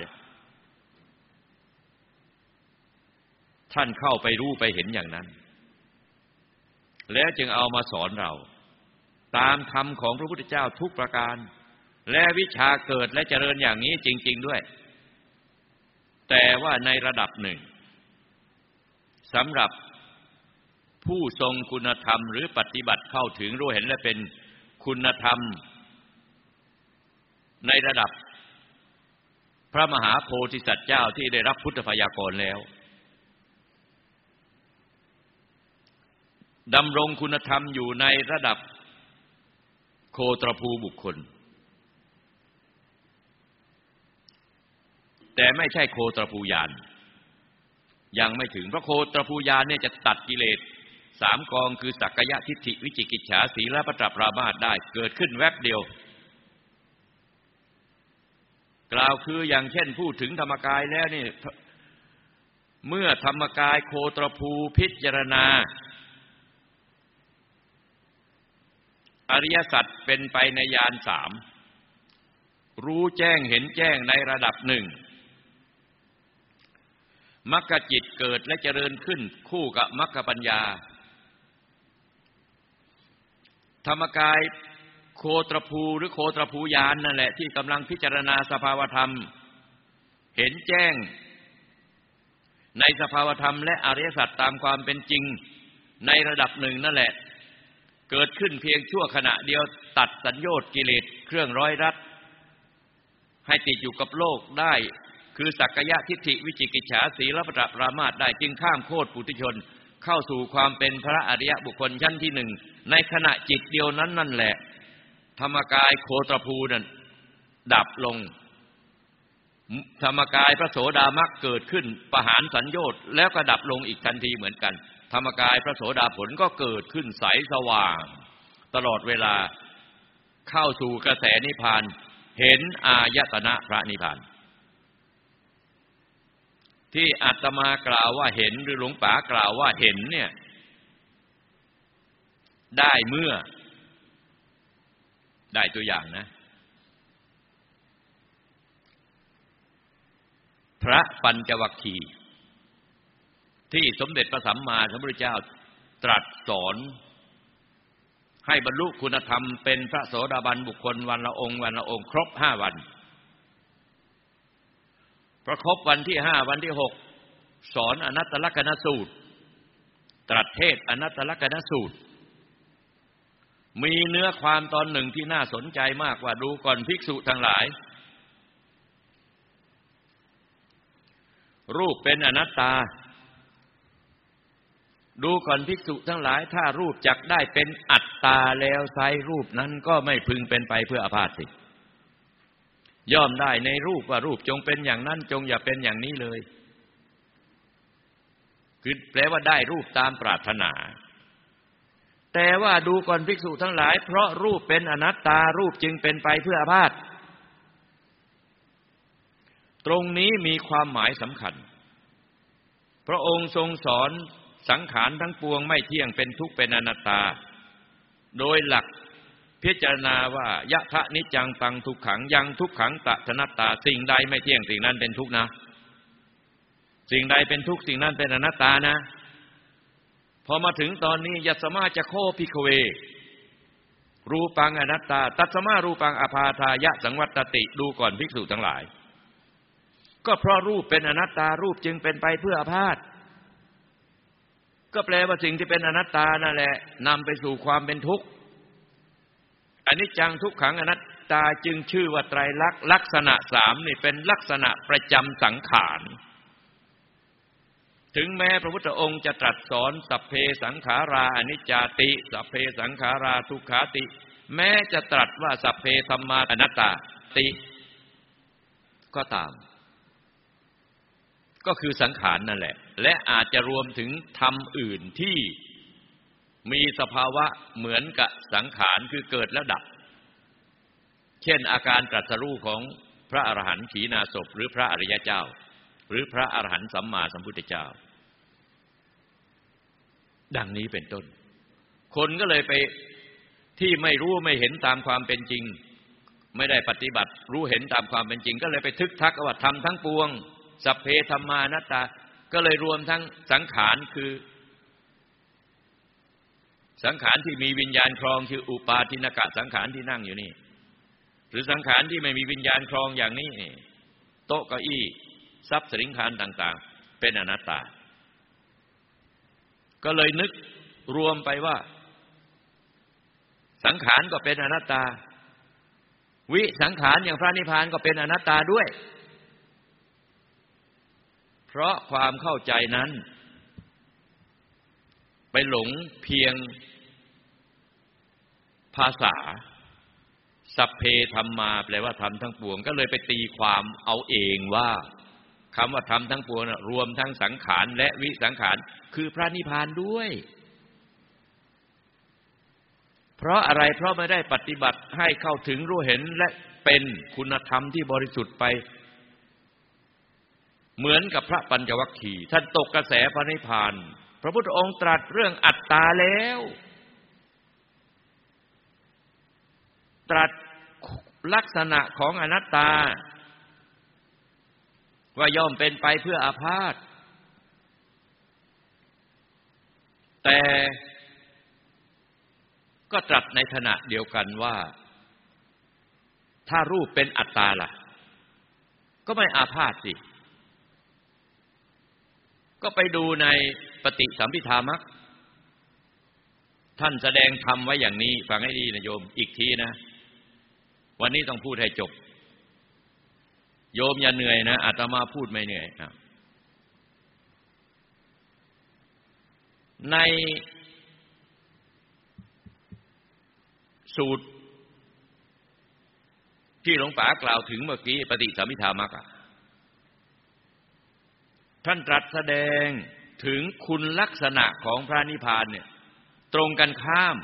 ท่านเข้าไปรู้ไปเห็นอย่างนั้นแล้วจึงเอามาสอนเราตามธรรมของพระพุทธเจ้าทุกประการและวิชาเกิดและเจริญอย่างนี้จริงๆด้วยแต่ว่าในระดับหนึ่งสำหรับผู้ทรงคุณธรรมหรือปฏิบัติเข้าถึงรู้เห็นและเป็นคุณธรรมในระดับพระมหาโพธิสัตว์เจ้าที่ได้รับพุทธพยากรแล้วดำรงคุณธรรมอยู่ในระดับโคตรภูบุคคลแต่ไม่ใช่โคตรภูญาณยังไม่ถึงเพราะโคตรภูญาณเนี่ยจะตัดกิเลสสามกองคือสักกายทิฏฐิวิจิกิจฉาศีลปตปรามาสได้เกิดขึ้นแวบเดียวกล่าวคืออย่างเช่นพูดถึงธรรมกายแล้วนี่เมื่อธรรมกายโคตรภูพิจารณาอริยสัจเป็นไปในญาณสามรู้แจ้งเห็นแจ้งในระดับหนึ่งมรรคจิตเกิดและเจริญขึ้นคู่กับมรรคปัญญาธรรมกายโคตรภูหรือโคตรภูญาณนั่นแหละที่กำลังพิจารณาสภาวธรรมเห็นแจ้งในสภาวธรรมและอริยสัจตามความเป็นจริงในระดับหนึ่งนั่นแหละเกิดขึ้นเพียงชั่วขณะเดียวตัดสัญโยชน์กิเลสเครื่องร้อยรัดให้ติดอยู่กับโลกได้คือสักกายทิฏฐิวิจิกิจฉาศีลปตปรามาสได้จึงข้ามโคตรปุถุชนเข้าสู่ความเป็นพระอริยบุคคลชั้นที่หนึ่งในขณะจิตเดียวนั้นนั่นแหละธรรมกายโคตรภูนั้นดับลงธรรมกายพระโสดามรรคเกิดขึ้นประหารสัญโยชน์แล้วก็ดับลงอีกทันทีเหมือนกันธรรมกายพระโสดาผลก็เกิดขึ้นใสสว่างตลอดเวลาเข้าสู่กระแสนิพพานเห็นอายตนะพระนิพพานที่อาตมากล่าวว่าเห็นหรือหลวงป๋ากล่าวว่าเห็นเนี่ยได้เมื่อได้ตัวอย่างนะพระปัญจวัคคีย์ที่สมเด็จพระสัมมาสัมพุทธเจ้าตรัสสอนให้บรรลุคุณธรรมเป็นพระโสดาบันบุคคลวันละองค์วันละองค์ครบ5วันประครบวันที่5วันที่6สอนอนัตตลักขณสูตรตรัสเทศอนัตตลักขณสูตรมีเนื้อความตอนหนึ่งที่น่าสนใจมากว่าดูก่อนภิกษุทั้งหลายรูปเป็นอนัตตาดูก่อนภิกษุทั้งหลายถ้ารูปจักได้เป็นอัตตาแล้วไซรูปนั้นก็ไม่พึงเป็นไปเพื่ออาพาธสิย่อมได้ในรูปว่ารูปจงเป็นอย่างนั้นจงอย่าเป็นอย่างนี้เลยคือแปลว่าได้รูปตามปรารถนาแต่ว่าดูก่อนภิกษุทั้งหลายเพราะรูปเป็นอนัตตารูปจึงเป็นไปเพื่ออาพาธตรงนี้มีความหมายสำคัญพระองค์ทรงสอนสังขารทั้งปวงไม่เที่ยงเป็นทุกข์เป็นอนัตตาโดยหลักพิจารณาว่ายะทะนิจจังตังทุกขังยังทุกขังตถนัตตาสิ่งใดไม่เที่ยงสิ่งนั้นเป็นทุกข์นะสิ่งใดเป็นทุกข์สิ่งนั้นเป็นอนัตตานะพอมาถึงตอนนี้ยัสมาจะโคภิกขเวรูปังอนัตตาตัสมารูปังอภาทายะสังวัตติดูก่อนภิกษุทั้งหลายก็เพราะรูปเป็นอนัตตารูปจึงเป็นไปเพื่ออาพาธก็แปลว่าสิ่งที่เป็นอนัตตานั่นแหละนำไปสู่ความเป็นทุกข์อนิจจังทุกขังอนัตตาจึงชื่อว่าไตรลักษณ์ลักษณะสามนี่เป็นลักษณะประจำสังขารถึงแม้พระพุทธองค์จะตรัสสอนสัพเพสังขาราอนิจจาติสัพเพสังขาราทุกขาติแม้จะตรัสว่าสัพเพธัมมาอนัตตาติก็ตามก็คือสังขารนั่นแหละและอาจจะรวมถึงธรรมอื่นที่มีสภาวะเหมือนกับสังขารคือเกิดแล้วดับเช่นอาการตรัสรู้ของพระอรหันต์ขีณาสพหรือพระอริยเจ้าหรือพระอรหันต์สัมมาสัมพุทธเจ้าดังนี้เป็นต้นคนก็เลยไปที่ไม่รู้ไม่เห็นตามความเป็นจริงไม่ได้ปฏิบัติรู้เห็นตามความเป็นจริงก็เลยไปทึกทักว่าธรรมทั้งปวงสัพเพธัมมานัตตาก็เลยรวมทั้งสังขารคือสังขารที่มีวิญญาณครองคืออุปาทินกะสังขารที่นั่งอยู่นี่หรือสังขารที่ไม่มีวิญญาณครองอย่างนี้โต๊ะเก้าอี้ทรัพย์สินคารต่างๆเป็นอนัตตาก็เลยนึกรวมไปว่าสังขารก็เป็นอนัตตาวิสังขารอย่างพระนิพพานก็เป็นอนัตตาด้วยเพราะความเข้าใจนั้นไปหลงเพียงภาษาสัพเพธัมมาแปลว่าธรรมทั้งปวงก็เลยไปตีความเอาเองว่าคำว่าธรรมทั้งปวงรวมทั้งสังขารและวิสังขารคือพระนิพพานด้วยเพราะอะไรเพราะไม่ได้ปฏิบัติให้เข้าถึงรู้เห็นและเป็นคุณธรรมที่บริสุทธิ์ไปเหมือนกับพระปัญจวัคคีย์ท่านตกกระแสพระนิพพานพระพุทธองค์ตรัสเรื่องอัตตาแล้วตรัสลักษณะของอนัตตาว่าย่อมเป็นไปเพื่ออาพาธแต่ก็ตรัสในขณะเดียวกันว่าถ้ารูปเป็นอัตตาล่ะก็ไม่อาพาธสิก็ไปดูในปฏิสัมภิทามรรคท่านแสดงธรรมไว้อย่างนี้ฟังให้ดีนะโยมอีกทีนะวันนี้ต้องพูดให้จบโยมอย่าเหนื่อยนะอาตมาพูดไม่เหนื่อยในสูตรที่หลวงป๋ากล่าวถึงเมื่อกี้ปฏิสัมภิทามรรคท่านตรัสแสดงถึงคุณลักษณะของพระนิพพานเนี่ยตรงกันข้าม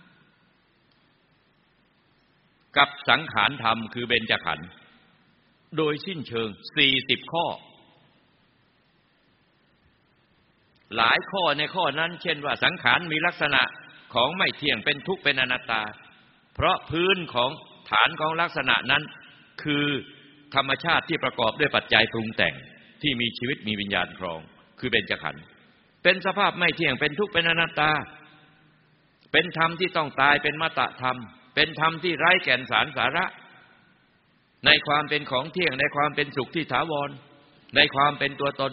กับสังขารธรรมคือเบญจขันธ์โดยสิ้นเชิง40ข้อหลายข้อในข้อนั้นเช่นว่าสังขารมีลักษณะของไม่เที่ยงเป็นทุกข์เป็นอนัตตาเพราะพื้นของฐานของลักษณะนั้นคือธรรมชาติที่ประกอบด้วยปัจจัยปรุงแต่งที่มีชีวิตมีวิญญาณครองคือเบญจขันธ์เป็นสภาพไม่เที่ยงเป็นทุกข์เป็นอนัตตาเป็นธรรมที่ต้องตายเป็นมตธรรมเป็นธรรมที่ไร้แก่นสารสาระในความเป็นของเที่ยงในความเป็นสุขที่ถาวรในความเป็นตัวตน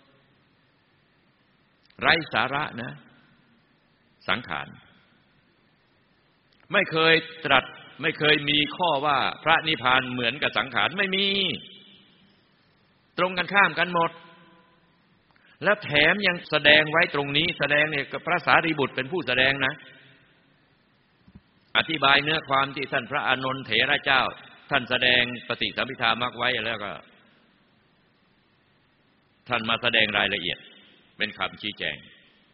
ไร้สาระนะสังขารไม่เคยตรัสไม่เคยมีข้อว่าพระนิพพานเหมือนกับสังขารไม่มีตรงกันข้ามกันหมดและแถมยังแสดงไว้ตรงนี้แสดงเนี่ยกับพระสารีบุตรเป็นผู้แสดงนะอธิบายเนื้อความที่ท่านพระอานนท์เถระเจ้าท่านแสดงปฏิสัมภิทามรรคไว้แล้วก็ท่านมาแสดงรายละเอียดเป็นคำชี้แจง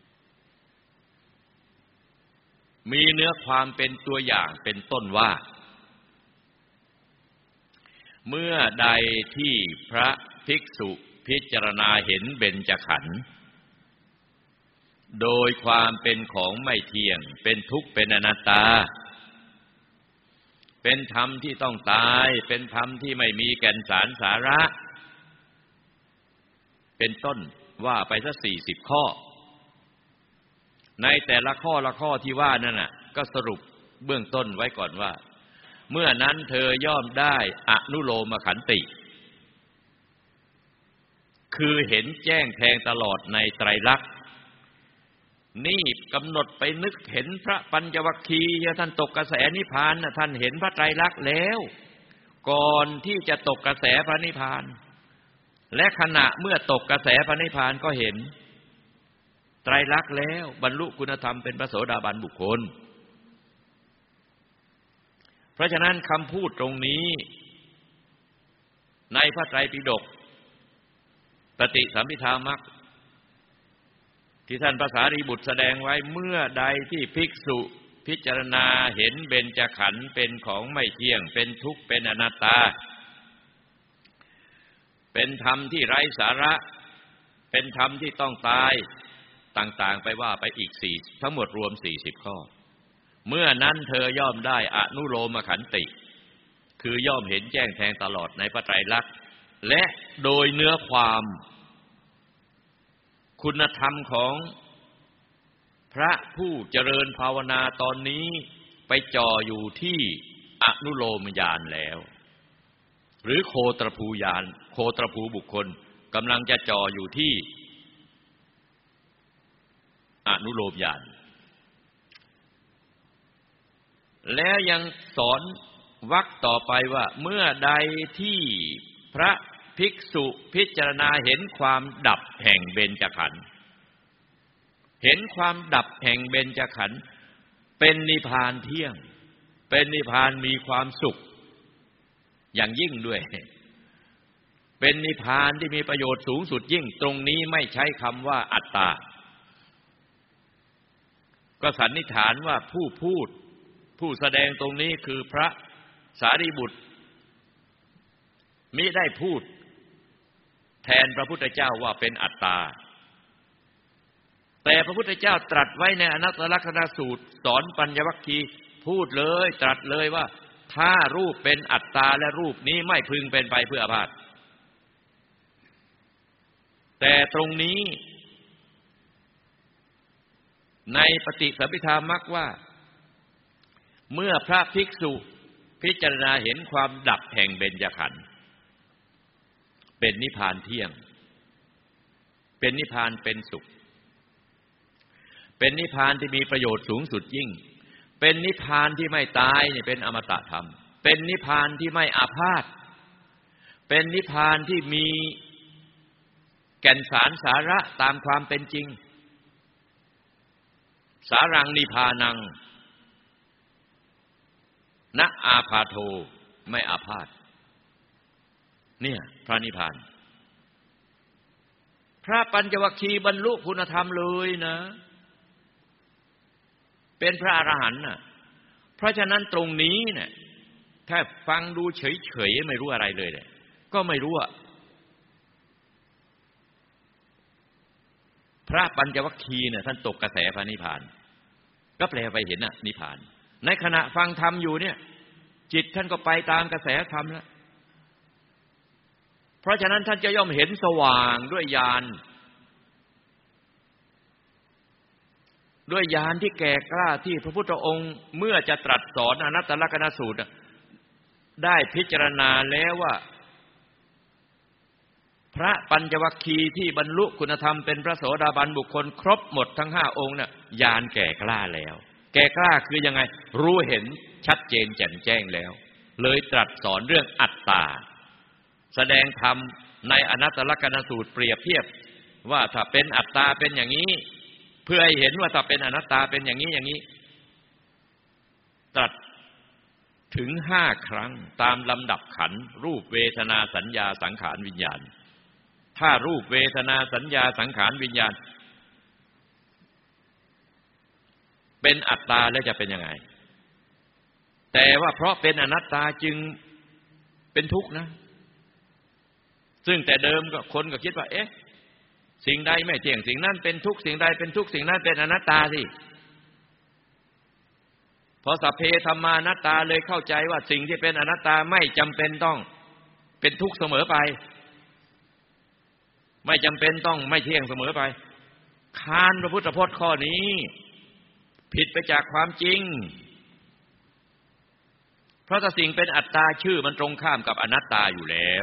มีเนื้อความเป็นตัวอย่างเป็นต้นว่าเมื่อใดที่พระภิกษุพิจารณาเห็นเบญจขันธ์โดยความเป็นของไม่เที่ยงเป็นทุกข์เป็นอนัตตาเป็นธรรมที่ต้องตายเป็นธรรมที่ไม่มีแก่นสารสาระเป็นต้นว่าไปสัก40ข้อในแต่ละข้อละข้อที่ว่านั่นน่ะก็สรุปเบื้องต้นไว้ก่อนว่าเมื่อนั้นเธอย่อมได้อนุโลมขันติคือเห็นแจ้งแทงตลอดในไตรลักษณ์นี่กำหนดไปนึกเห็นพระปัญจวัคคีย์ท่านตกกระแสนิพพานท่านเห็นพระไตรลักษณ์แล้วก่อนที่จะตกกระแสพระนิพพานและขณะเมื่อตกกระแสพระนิพพานก็เห็นไตรลักษณ์แล้วบรรลุคุณธรรมเป็นพระโสดาบันบุคคลเพราะฉะนั้นคำพูดตรงนี้ในพระไตรปิฎกปฏิสัมภิทามรรคที่ท่านพระสารีบุตรแสดงไว้เมื่อใดที่ภิกษุพิจารณาเห็นเบญจขันธ์เป็นของไม่เที่ยงเป็นทุกข์เป็นอนัตตาเป็นธรรมที่ไร้สาระเป็นธรรมที่ต้องตายต่างๆไปว่าไปอีก4ทั้งหมดรวม40ข้อเมื่อนั้นเธอย่อมได้อนุโลมขันติคือย่อมเห็นแจ้งแทงตลอดในพระไตรลักษณ์และโดยเนื้อความคุณธรรมของพระผู้เจริญภาวนาตอนนี้ไปจ่ออยู่ที่อนุโลมญาณแล้วหรือโคตรภูญาณโคตรภูบุคคลกำลังจะจ่ออยู่ที่อนุโลมญาณแล้วยังสอนวรรคต่อไปว่าเมื่อใดที่พระภิกษุพิจารณาเห็นความดับแห่งเบญจขันธ์เห็นความดับแห่งเบญจขันธ์เป็นนิพพานเที่ยงเป็นนิพพานมีความสุขอย่างยิ่งด้วยเป็นนิพพานที่มีประโยชน์สูงสุดยิ่งตรงนี้ไม่ใช้คำว่าอัตตาก็สันนิษฐานว่าผู้แสดงตรงนี้คือพระสารีบุตรมิได้พูดแทนพระพุทธเจ้าว่าเป็นอัตตาแต่พระพุทธเจ้าตรัสไว้ในอนัตตลักษณสูตรสอนปัญจวัคคีย์พูดเลยตรัสเลยว่าถ้ารูปเป็นอัตตาและรูปนี้ไม่พึงเป็นไปเพื่ออาพาธแต่ตรงนี้ในปฏิสัมภิทามรรคว่าเมื่อพระภิกษุพิจารณาเห็นความดับแห่งเบญจขันธ์เป็นนิพพานเที่ยงเป็นนิพพานเป็นสุขเป็นนิพพานที่มีประโยชน์สูงสุดยิ่งเป็นนิพพานที่ไม่ตายนี่เป็นอมตะธรรมเป็นนิพพานที่ไม่อาพาธเป็นนิพพานที่มีแก่นสารสาระตามความเป็นจริงสารังนิพพานังนะอาพาโทไม่อาพาธเนี่ยพระนิพพานพระปัญจวัคคีย์บรรลุคุณธรรมเลยนะเป็นพระอรหันต์น่ะเพราะฉะนั้นตรงนี้เนี่ยถ้าฟังดูเฉยๆไม่รู้อะไรเลยเนี่ยก็ไม่รู้ว่าพระปัญจวัคคีย์เนี่ยท่านตกกระแสพระนิพพานก็แปลไปเห็นน่ะนิพพานในขณะฟังธรรมอยู่เนี่ยจิตท่านก็ไปตามกระแสธรรมแล้วเพราะฉะนั้นท่านจะย่อมเห็นสว่างด้วยญาณที่แก่กล้าที่พระพุทธองค์เมื่อจะตรัสสอนอนัตตลักษณสูตรได้พิจารณาแล้วว่าพระปัญจวัคคีย์ที่บรรลุคุณธรรมเป็นพระโสดาบันบุคคลครบหมดทั้ง5องค์น่ะญาณแก่กล้าแล้วแก่กล้าคือยังไงรู้เห็นชัดเจนแจ่มแจ้งแล้วเลยตรัสสอนเรื่องอัตตาแสดงธรรมในอนัตตลักษณสูตรเปรียบเทียบว่าถ้าเป็นอัตตาเป็นอย่างนี้เพื่อให้เห็นว่าถ้าเป็นอนัตตาเป็นอย่างนี้ตรัสถถึง5 ครั้งตามลำดับขันธ์รูปเวทนาสัญญาสังขารวิญญาณถ้ารูปเวทนาสัญญาสังขารวิญญาณเป็นอัตตาแล้วจะเป็นยังไงแต่ว่าเพราะเป็นอนัตตาจึงเป็นทุกข์นะซึ่งแต่เดิมก็คนก็คิดว่าสิ่งใดไม่เที่ยงสิ่งนั้นเป็นทุกข์สิ่งใดเป็นทุกข์สิ่งนั้นเป็นอนัตตาสิพอสัพเพธัมมานัตตาเลยเข้าใจว่าสิ่งที่เป็นอนัตตาไม่จำเป็นต้องเป็นทุกข์เสมอไปไม่จำเป็นต้องไม่เที่ยงเสมอไปค้านพระพุทธพจน์ข้อนี้ผิดไปจากความจริงเพราะถ้าสิ่งเป็นอัตตาชื่อมันตรงข้ามกับอนัตตาอยู่แล้ว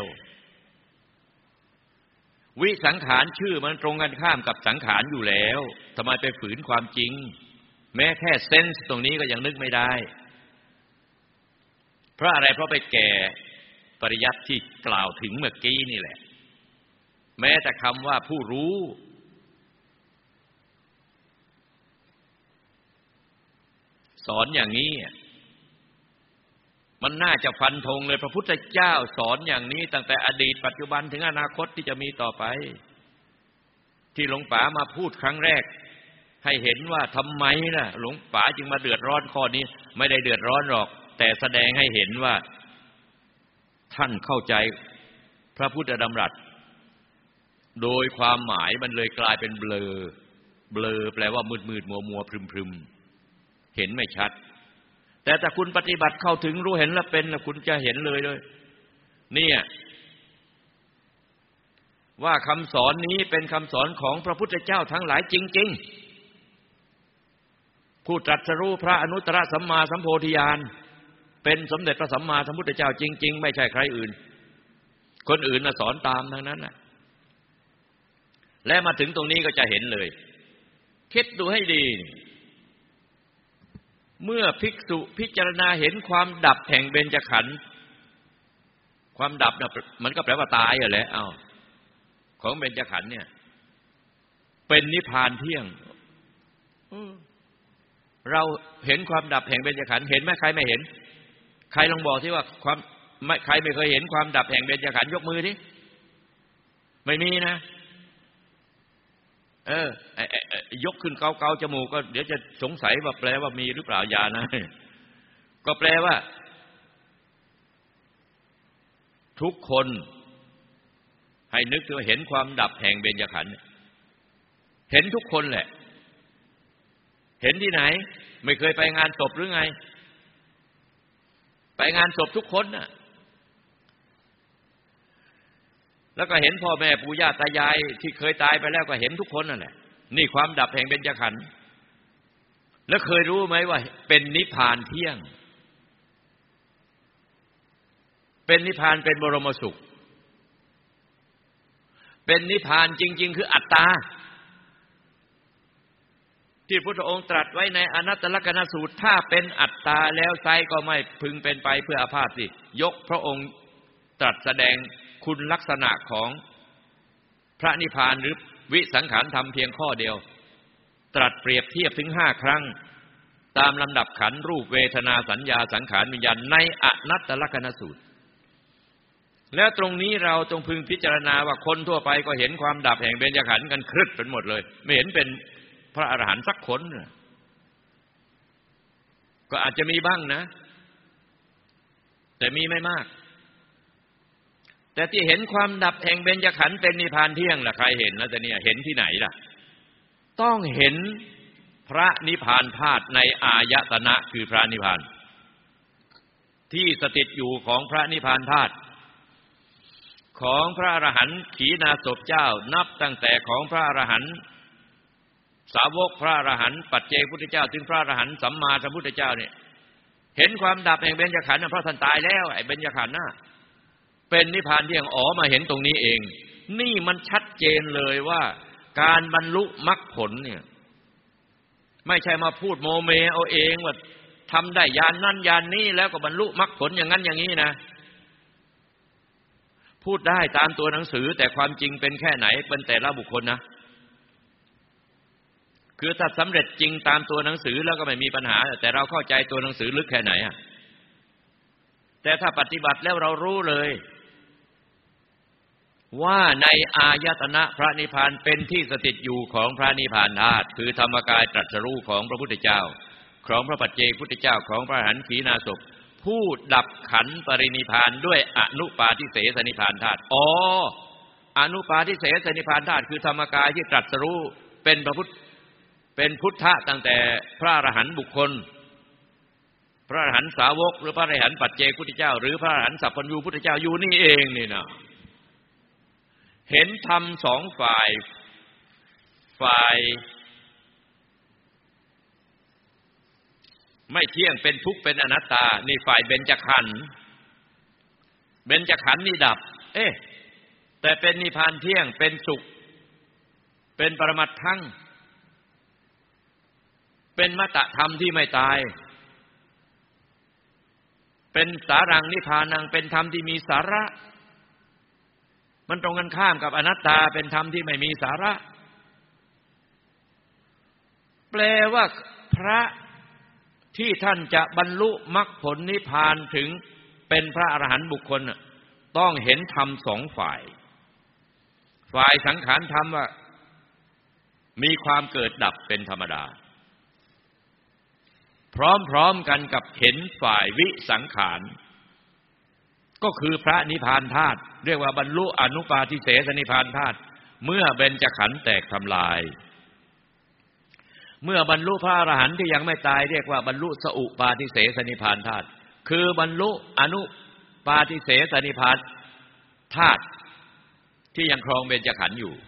วิสังขารชื่อมันตรงกันข้ามกับสังขารอยู่แล้วทำไมไปฝืนความจริงแม้แค่เซนส์ตรงนี้ก็ยังนึกไม่ได้เพราะอะไรเพราะไปแก่ปริยัติที่กล่าวถึงเมื่อกี้นี่แหละแม้แต่คำว่าผู้รู้สอนอย่างนี้มันน่าจะฟันธงเลยพระพุทธเจ้าสอนอย่างนี้ตั้งแต่อดีตปัจจุบันถึงอนาคตที่จะมีต่อไปที่หลวงป๋ามาพูดครั้งแรกให้เห็นว่าทำไมล่ะหลวงป๋าจึงมาเดือดร้อนข้อนี้ไม่ได้เดือดร้อนหรอกแต่แสดงให้เห็นว่าท่านเข้าใจพระพุทธดำรัสโดยความหมายมันเลยกลายเป็นเบลอเบลอแปลว่ามืดๆมัวๆพรึมๆเห็นไม่ชัดแต่ถ้าคุณปฏิบัติเข้าถึงรู้เห็นแล้วเป็นแล้วคุณจะเห็นเลยเนี่ยว่าคำสอนนี้เป็นคำสอนของพระพุทธเจ้าทั้งหลายจริงๆผู้ตรัสรู้พระอนุตตรสัมมาสัมโพธิญาณเป็นสมเด็จพระสัมมาสัมพุทธเจ้าจริงๆไม่ใช่ใครอื่นคนอื่นน่ะสอนตามทั้งนั้นน่ะและมาถึงตรงนี้ก็จะเห็นเลยคิดดูให้ดีเมื่อภิกษุพิจารณาเห็นความดับแห่งเบญจขันธ์ความดับน่ะมันก็แปลว่าตายอ่ะแหละของเบญจขันธ์เนี่ยเป็นนิพพานเที่ยงเราเห็นความดับแห่งเบญจขันธ์เห็นไหมใครไม่เห็นใครลองบอกสิว่าใครไม่เคยเห็นความดับแห่งเบญจขันธ์ยกมือดิไม่มีนะยกขึ้นเกาๆจมูกก็เดี๋ยวจะสงสัยว่าแปลว่ามีหรือเปล่าอย่านะก็แปลว่าทุกคนให้นึกถึงเห็นความดับแห่งเบญจขันธ์เห็นทุกคนแหละเห็นที่ไหนไม่เคยไปงานศพหรือไงไปงานศพทุกคนน่ะแล้วก็เห็นพ่อแม่ปู่ย่าตายายที่เคยตายไปแล้วก็เห็นทุกคนนั่นแหละนี่ความดับแห่งเบญจขันธ์แล้วเคยรู้ไหมว่าเป็นนิพพานเที่ยงเป็นนิพพานเป็นบรมสุขเป็นนิพพานจริงๆคืออัตตาที่พระพุทธองค์ตรัสไว้ในอนัตตลกนัสูตรถ้าเป็นอัตตาแล้วไซก็ไม่พึงเป็นไปเพื่ออาพาธสิยกพระองค์ตรัสแสดงคุณลักษณะของพระนิพพานหรือวิสังขารธรรมเพียงข้อเดียวตรัสเปรียบเทียบถึง5 ครั้งตามลำดับขันธ์รูปเวทนาสัญญาสังขารวิญญาณในอนัตตลกนัสูตรแล้วตรงนี้เราจงพึงพิจารณาว่าคนทั่วไปก็เห็นความดับแห่งเบญจขันธ์กันครึดเป็นหมดเลยไม่เห็นเป็นพระอรหันต์สักคนก็อาจจะมีบ้างนะแต่มีไม่มากแต่ที่เห็นความดับแห่งเบญจขันธ์เป็นนิพพานเที่ยงล่ะใครเห็นแล้วแต่เนี่ยเห็นที่ไหนล่ะต้องเห็นพระนิพพานธาตุในอายตนะคือพระนิพพานที่สถิตอยู่ของพระนิพพานธาตุของพระอรหันต์ขีณาสพเจ้านับตั้งแต่ของพระอรหันต์สาวกพระอรหันต์ปัจเจกพุทธเจ้าถึงพระอรหันต์สัมมาสัมพุทธเจ้าเนี่ยเห็นความดับแห่งเบญจขันธ์เพราะท่านตายแล้วไอ้เบญจขันธ์น่ะเป็นนิพพานเที่ยงมาเห็นตรงนี้เองนี่มันชัดเจนเลยว่าการบรรลุมรรคผลเนี่ยไม่ใช่มาพูดโมเมเอาเองว่าทำได้ญาณนั้นญาณนี้แล้วก็บรรลุมรรคผลอย่างนั้นอย่างนี้นะพูดได้ตามตัวหนังสือแต่ความจริงเป็นแค่ไหนเป็นแต่ละบุคคลนะคือถ้าสำเร็จจริงตามตัวหนังสือแล้วก็ไม่มีปัญหาแต่เราเข้าใจตัวหนังสือลึกแค่ไหนแต่ถ้าปฏิบัติแล้วเรารู้เลยว่าในอายตนะพระนิพพานเป็นที่สถิตอยู่ของพระนิพพานธาตุคือธรรมกายตรัสรู้ของพระพุทธเจ้าของพระปัจเจกพุทธเจ้าของพระอรหันต์ขีณาสพผู้ดับขันธ์ปรินิพพานด้วยอนุปาทิเสสนิพพานธาตุอนุปาทิเสสนิพพานธาตุคือธรรมกายที่ตรัสรู้เป็นพุทธะตั้งแต่พระอรหันต์บุคคลพระอรหันต์สาวกหรือพระอรหันต์ปัจเจกพุทธเจ้าหรือพระอรหันต์สัพพัญญูพุทธเจ้าอยู่นี่เองนี่นะเห็นธรรมสองฝ่ายไม่เที่ยงเป็นทุกข์เป็นอนัตตานี่ฝ่ายเบญจขันธ์นี่ดับแต่เป็นนิพพานเที่ยงเป็นสุขเป็นปรมัตถังเป็นมตธรรมที่ไม่ตายเป็นสารังนิพพานังเป็นธรรมที่มีสาระมันตรงกันข้ามกับอนัตตาเป็นธรรมที่ไม่มีสาระแปลว่าพระที่ท่านจะบรรลุมรรคผลนิพพานถึงเป็นพระอรหันต์บุคคลต้องเห็นธรรมสองฝ่ายสังขารธรรมว่ามีความเกิดดับเป็นธรรมดาพร้อมกันกับเห็นฝ่ายวิสังขารก็คือพระนิพพานธาตุเรียกว่าบรรลุอนุปาทิเสสนิพพานธาตุเมื่อเบญจขันธ์แตกทำลายเมื่อบรรลุพระอรหันต์ที่ยังไม่ตายเรียกว่าบรรลุสอุปาทิเสสนิพพานธาตุคือบรรลุอนุปาทิเสสนิพพานธาตุที่ยังครองเบญจขันธ์อยู่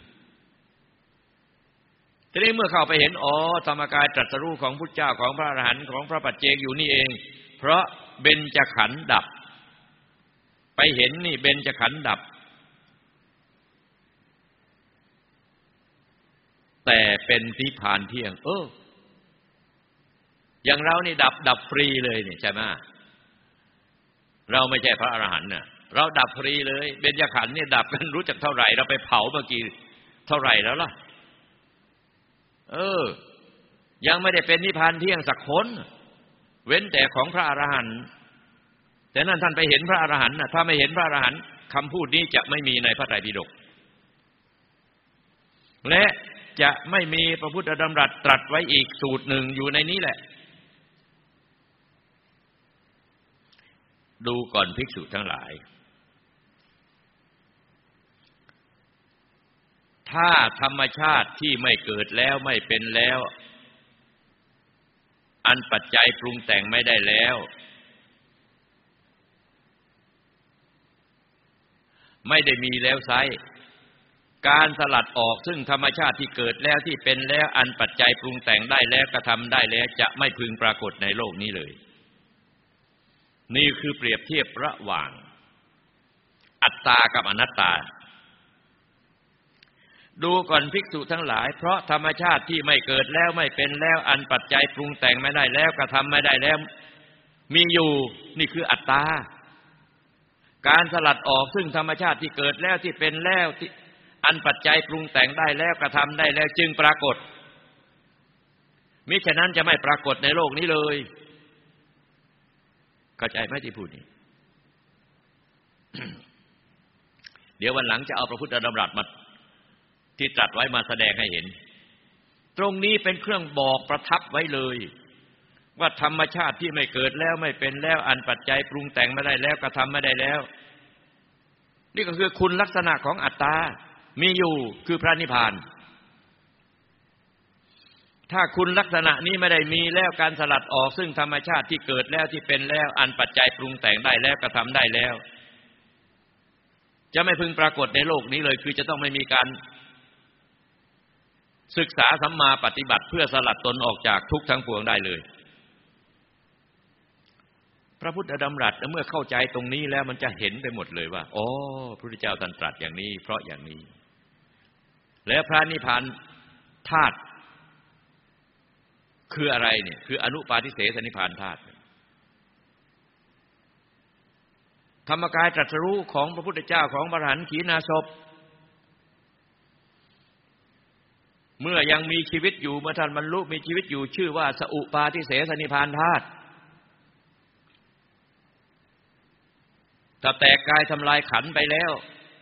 ทีนี้เมื่อเข้าไปเห็นธรรมกายตรัสรู้ของพุทธเจ้าของพระอรหันต์ของพระปัจเจกอยู่นี่เองเพราะเบญจขันธ์ดับไปเห็นนี่เบญจขันธ์ดับแต่เป็นนิพพานเที่ยงอย่างเรานี่ดับฟรีเลยนี่ใช่ไหมเราไม่ใช่พระอรหันต์น่ะเราดับฟรีเลยเบญจขันธ์นี่ดับกันรู้จักเท่าไหร่เราไปเผาเมื่อกี้เท่าไหร่แล้วล่ะยังไม่ได้เป็นนิพพานเที่ยงสักคนเว้นแต่ของพระอรหันต์แต่นั่นท่านไปเห็นพระอรหันต์นะถ้าไม่เห็นพระอรหันต์คำพูดนี้จะไม่มีในพระไตรปิฎกและจะไม่มีพระพุทธดำรัสตรัสไว้อีกสูตรหนึ่งอยู่ในนี้แหละดูก่อนภิกษุทั้งหลายถ้าธรรมชาติที่ไม่เกิดแล้วไม่เป็นแล้วอันปัจจัยปรุงแต่งไม่ได้แล้วไม่ได้มีแล้วไซร้การสลัดออกซึ่งธรรมชาติที่เกิดแล้วที่เป็นแล้วอันปัจจัยปรุงแต่งได้แล้วกระทำได้แล้วจะไม่พึงปรากฏในโลกนี้เลยนี่คือเปรียบเทียบระหว่างอัตตากับอนัตตาดูก่อนภิกษุทั้งหลายเพราะธรรมชาติที่ไม่เกิดแล้วไม่เป็นแล้วอันปัจจัยปรุงแต่งไม่ได้แล้วกระทำไม่ได้แล้วมีอยู่นี่คืออัตตาการสลัดออกซึ่งธรรมชาติที่เกิดแล้วที่เป็นแล้วที่อันปัจจัยปรุงแต่งได้แล้วกระทำได้แล้วจึงปรากฏมิฉะนั้นจะไม่ปรากฏในโลกนี้เลยเข้าใจไหมที่พูดนี้ เดี๋ยววันหลังจะเอาพระพุทธดำรัสมาที่ตรัสไว้มาแสดงให้เห็นตรงนี้เป็นเครื่องบอกประทับไว้เลยว่าธรรมชาติที่ไม่เกิดแล้วไม่เป็นแล้วอันปัจจัยปรุงแต่งไม่ได้แล้วกระทำไม่ได้แล้วนี่ก็คือคุณลักษณะของอัตตามีอยู่คือพระนิพพานถ้าคุณลักษณะนี้ไม่ได้มีแล้วการสลัดออกซึ่งธรรมชาติที่เกิดแล้วที่เป็นแล้วอันปัจจัยปรุงแต่งได้แล้วกระทำได้แล้วจะไม่พึงปรากฏในโลกนี้เลยคือจะต้องไม่มีการศึกษาสัมมาปฏิบัติเพื่อสลัดตนออกจากทุกข์ทั้งปวงได้เลยพระพุทธดำรัสเมื่อเข้าใจตรงนี้แล้วมันจะเห็นไปหมดเลยว่าพระพุทธเจ้าตรัสอย่างนี้เพราะอย่างนี้แล้วพระนิพพานธาตุคืออะไรเนี่ยคืออนุปาทิเสสนิพพานธาตุธรรมกายตรัสรู้ของพระพุทธเจ้าของพระอรหันต์ขีณาสพเมื่อยังมีชีวิตอยู่เมื่อท่านบรรลุมีชีวิตอยู่ชื่อว่าสอุปาทิเสสนิพพานธาตุถ้าแตกกายทำลายขันธ์ไปแล้ว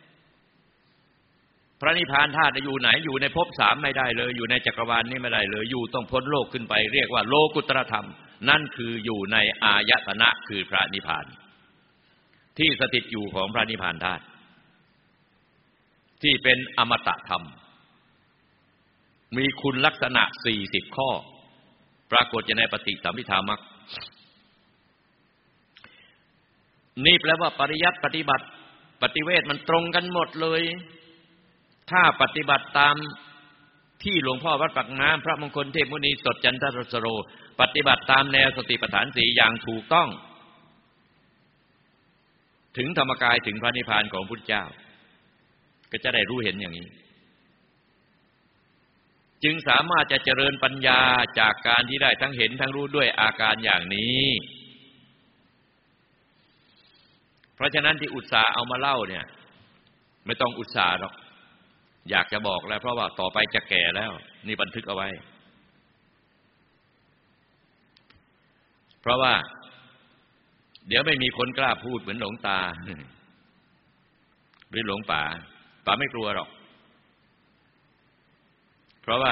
พระนิพพานธาตุอยู่ไหนอยู่ในภพ3ไม่ได้เลยอยู่ในจักรวาลนี้ไม่ได้เลยอยู่ต้องพ้นโลกขึ้นไปเรียกว่าโลกุตตรธรรมนั่นคืออยู่ในอายตนะคือพระนิพพานที่สถิตอยู่ของพระนิพพานธาตุที่เป็นอมตะธรรมมีคุณลักษณะ40ข้อปรากฏอยู่ในปฏิสัมภิทามรรคนี่แปลว่าปริยัติปฏิบัติปฏิเวทมันตรงกันหมดเลยถ้าปฏิบัติตามที่หลวงพ่อวัดปากน้ำพระมงคลเทพมุนีสดจันทรสโรปฏิบัติตามแนวสติปัฏฐาน4อย่างถูกต้องถึงธรรมกายถึงพระนิพพานของพุทธเจ้าก็จะได้รู้เห็นอย่างนี้จึงสามารถจะเจริญปัญญาจากการที่ได้ทั้งเห็นทั้งรู้ด้วยอาการอย่างนี้เพราะฉะนั้นที่อุตส่าห์เอามาเล่าเนี่ยไม่ต้องอุตส่าห์หรอกอยากจะบอกแล้วเพราะว่าต่อไปจะแก่แล้วนี่บันทึกเอาไว้เพราะว่าเดี๋ยวไม่มีคนกล้าพูดเหมือนหลวงตาหรือหลวงป๋าไม่กลัวหรอกเพราะว่า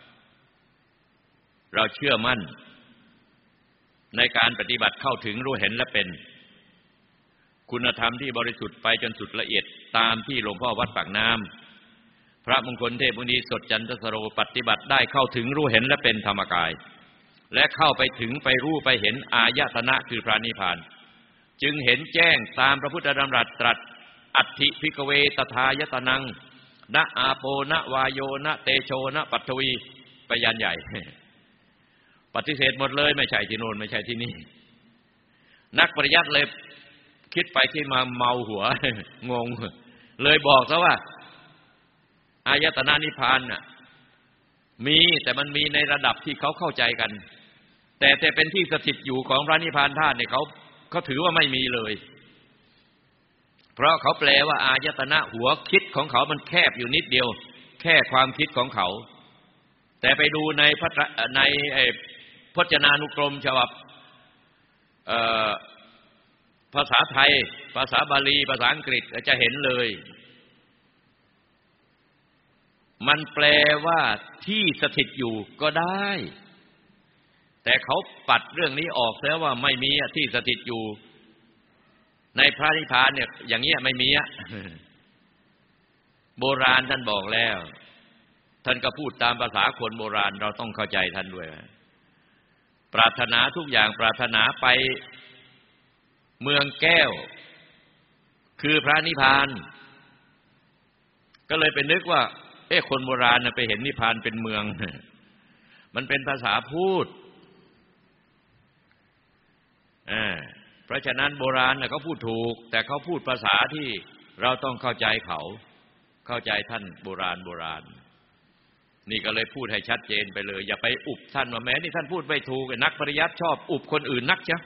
เราเชื่อมั่นในการปฏิบัติเข้าถึงรู้เห็นและเป็นคุณธรรมที่บริสุทธิ์ไปจนสุดละเอียดตามที่หลวงพ่อวัดปากน้ำพระมงคลเทพมุนีสดจันทสโรปฏิบัติได้เข้าถึงรู้เห็นและเป็นธรรมกายและเข้าไปถึงไปรู้ไปเห็นอายตนะคือพระนิพพานจึงเห็นแจ้งตามพระพุทธดำรัสตรัสอัตถิภิกขเวตถายตนังนะอาโปนะวายโยนะเตโชนะปัทวีไปยันใหญ่ปฏิเสธหมดเลยไม่ใช่ที่โน่นไม่ใช่ที่นี่นักปริยัติเลยคิดไปคิดมาเมาหัว งงเลยบอกซะว่าอายตนะนิพพานน่ะมีแต่มันมีในระดับที่เขาเข้าใจกันแต่เป็นที่สถิตอยู่ของพระนิพพานธาตุเนี่ยเขาถือว่าไม่มีเลยเพราะเขาแปลว่าอายตนะหัวคิดของเขามันแคบอยู่นิดเดียวแค่ความคิดของเขาแต่ไปดูในพจนานุกรมฉบับภาษาไทยภาษาบาลีภาษาอังกฤษจะเห็นเลยมันแปลว่าที่สถิตอยู่ก็ได้แต่เขาปัดเรื่องนี้ออกแล้วว่าไม่มีที่สถิตอยู่ในพระนิพพานเนี่ยอย่างเงี้ยไม่มีโบราณท่านบอกแล้วท่านก็พูดตามภาษาคนโบราณเราต้องเข้าใจท่านด้วยปรารถนาทุกอย่างปรารถนาไปเมืองแก้วคือพระนิพพานก็เลยไปนึกว่าคนโบราณไปเห็นนิพพานเป็นเมืองมันเป็นภาษาพูดเพราะฉะนั้นโบราณเขาพูดถูกแต่เขาพูดภาษาที่เราต้องเข้าใจเขาเข้าใจท่านโบราณนี่ก็เลยพูดให้ชัดเจนไปเลยอย่าไปอุบท่านว่าแม้นี่ท่านพูดไม่ถูกนักปริยัติชอบอุบคนอื่นนักจ้ะ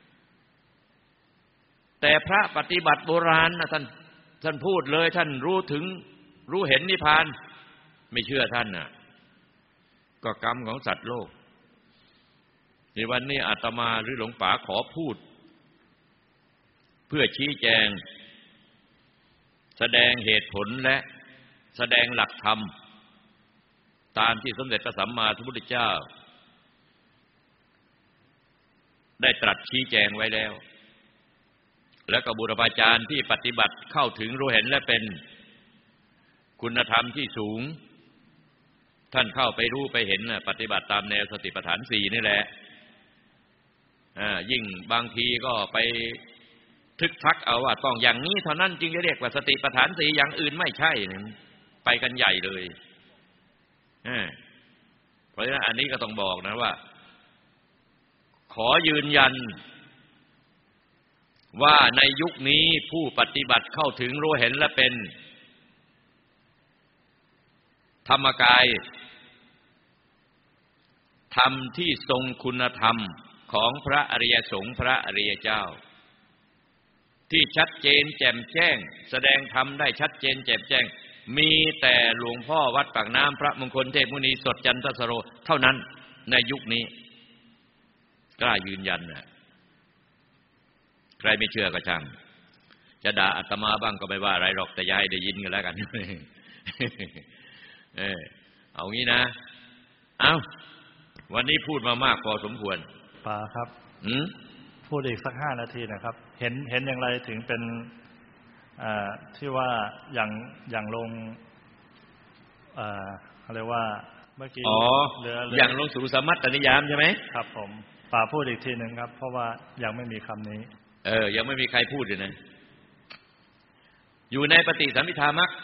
แต่พระปฏิบัติโบราณนะท่านพูดเลยท่านรู้เห็นนิพพานไม่เชื่อท่านน่ะก็กรรมของสัตว์โลกในวันนี้อาตมาหรือหลวงป๋าขอพูดเพื่อชี้แจงแสดงเหตุผลและแสดงหลักธรรมตามที่สมเด็จพระสัมมาสัมพุทธเจ้าได้ตรัสชี้แจงไว้แล้วและก็บูรพาจารย์ที่ปฏิบัติเข้าถึงรู้เห็นและเป็นคุณธรรมที่สูงท่านเข้าไปรู้ไปเห็นปฏิบัติตามแนวสติปัฏฐาน4นี่แหละยิ่งบางทีก็ไปทึกทักเอาว่าต้องอย่างนี้เท่านั้นจึงจะเรียกว่าสติปัฏฐาน4อย่างอื่นไม่ใช่ไปกันใหญ่เลยเพราะฉะนั้นอันนี้ก็ต้องบอกนะว่าขอยืนยันว่าในยุคนี้ผู้ปฏิบัติเข้าถึงรู้เห็นและเป็นธรรมกายธรรมที่ทรงคุณธรรมของพระอริยสงฆ์พระอริยเจ้าที่ชัดเจนแจ่มแจ้งแสดงธรรมได้ชัดเจนแจ่มแจ้งมีแต่หลวงพ่อวัดปากน้ำพระมงคลเทพมุนีสดจันทสโรเท่านั้นในยุคนี้กล้ายืนยันนะใครไม่เชื่อก็ช่างจะด่าอาตมาบ้างก็ไม่ว่าอะไรหรอกแต่อย่าให้ได้ยินกันแล้วกัน เอางี้นะเอาวันนี้พูดมามากพอสมควรป่าครับพูดอีกสัก5 นาทีนะครับเห็นอย่างไรถึงเป็นที่ว่าอย่างลงอะไรว่าเมื่อกี้อย่างลงสู่สัมมัตตนิยามใช่ไหมครับผมป่าพูดอีกทีหนึ่งครับเพราะว่ายังไม่มีคำนี้ยังไม่มีใครพูดเลยนะอยู่ในปฏิสัมภิทามรรค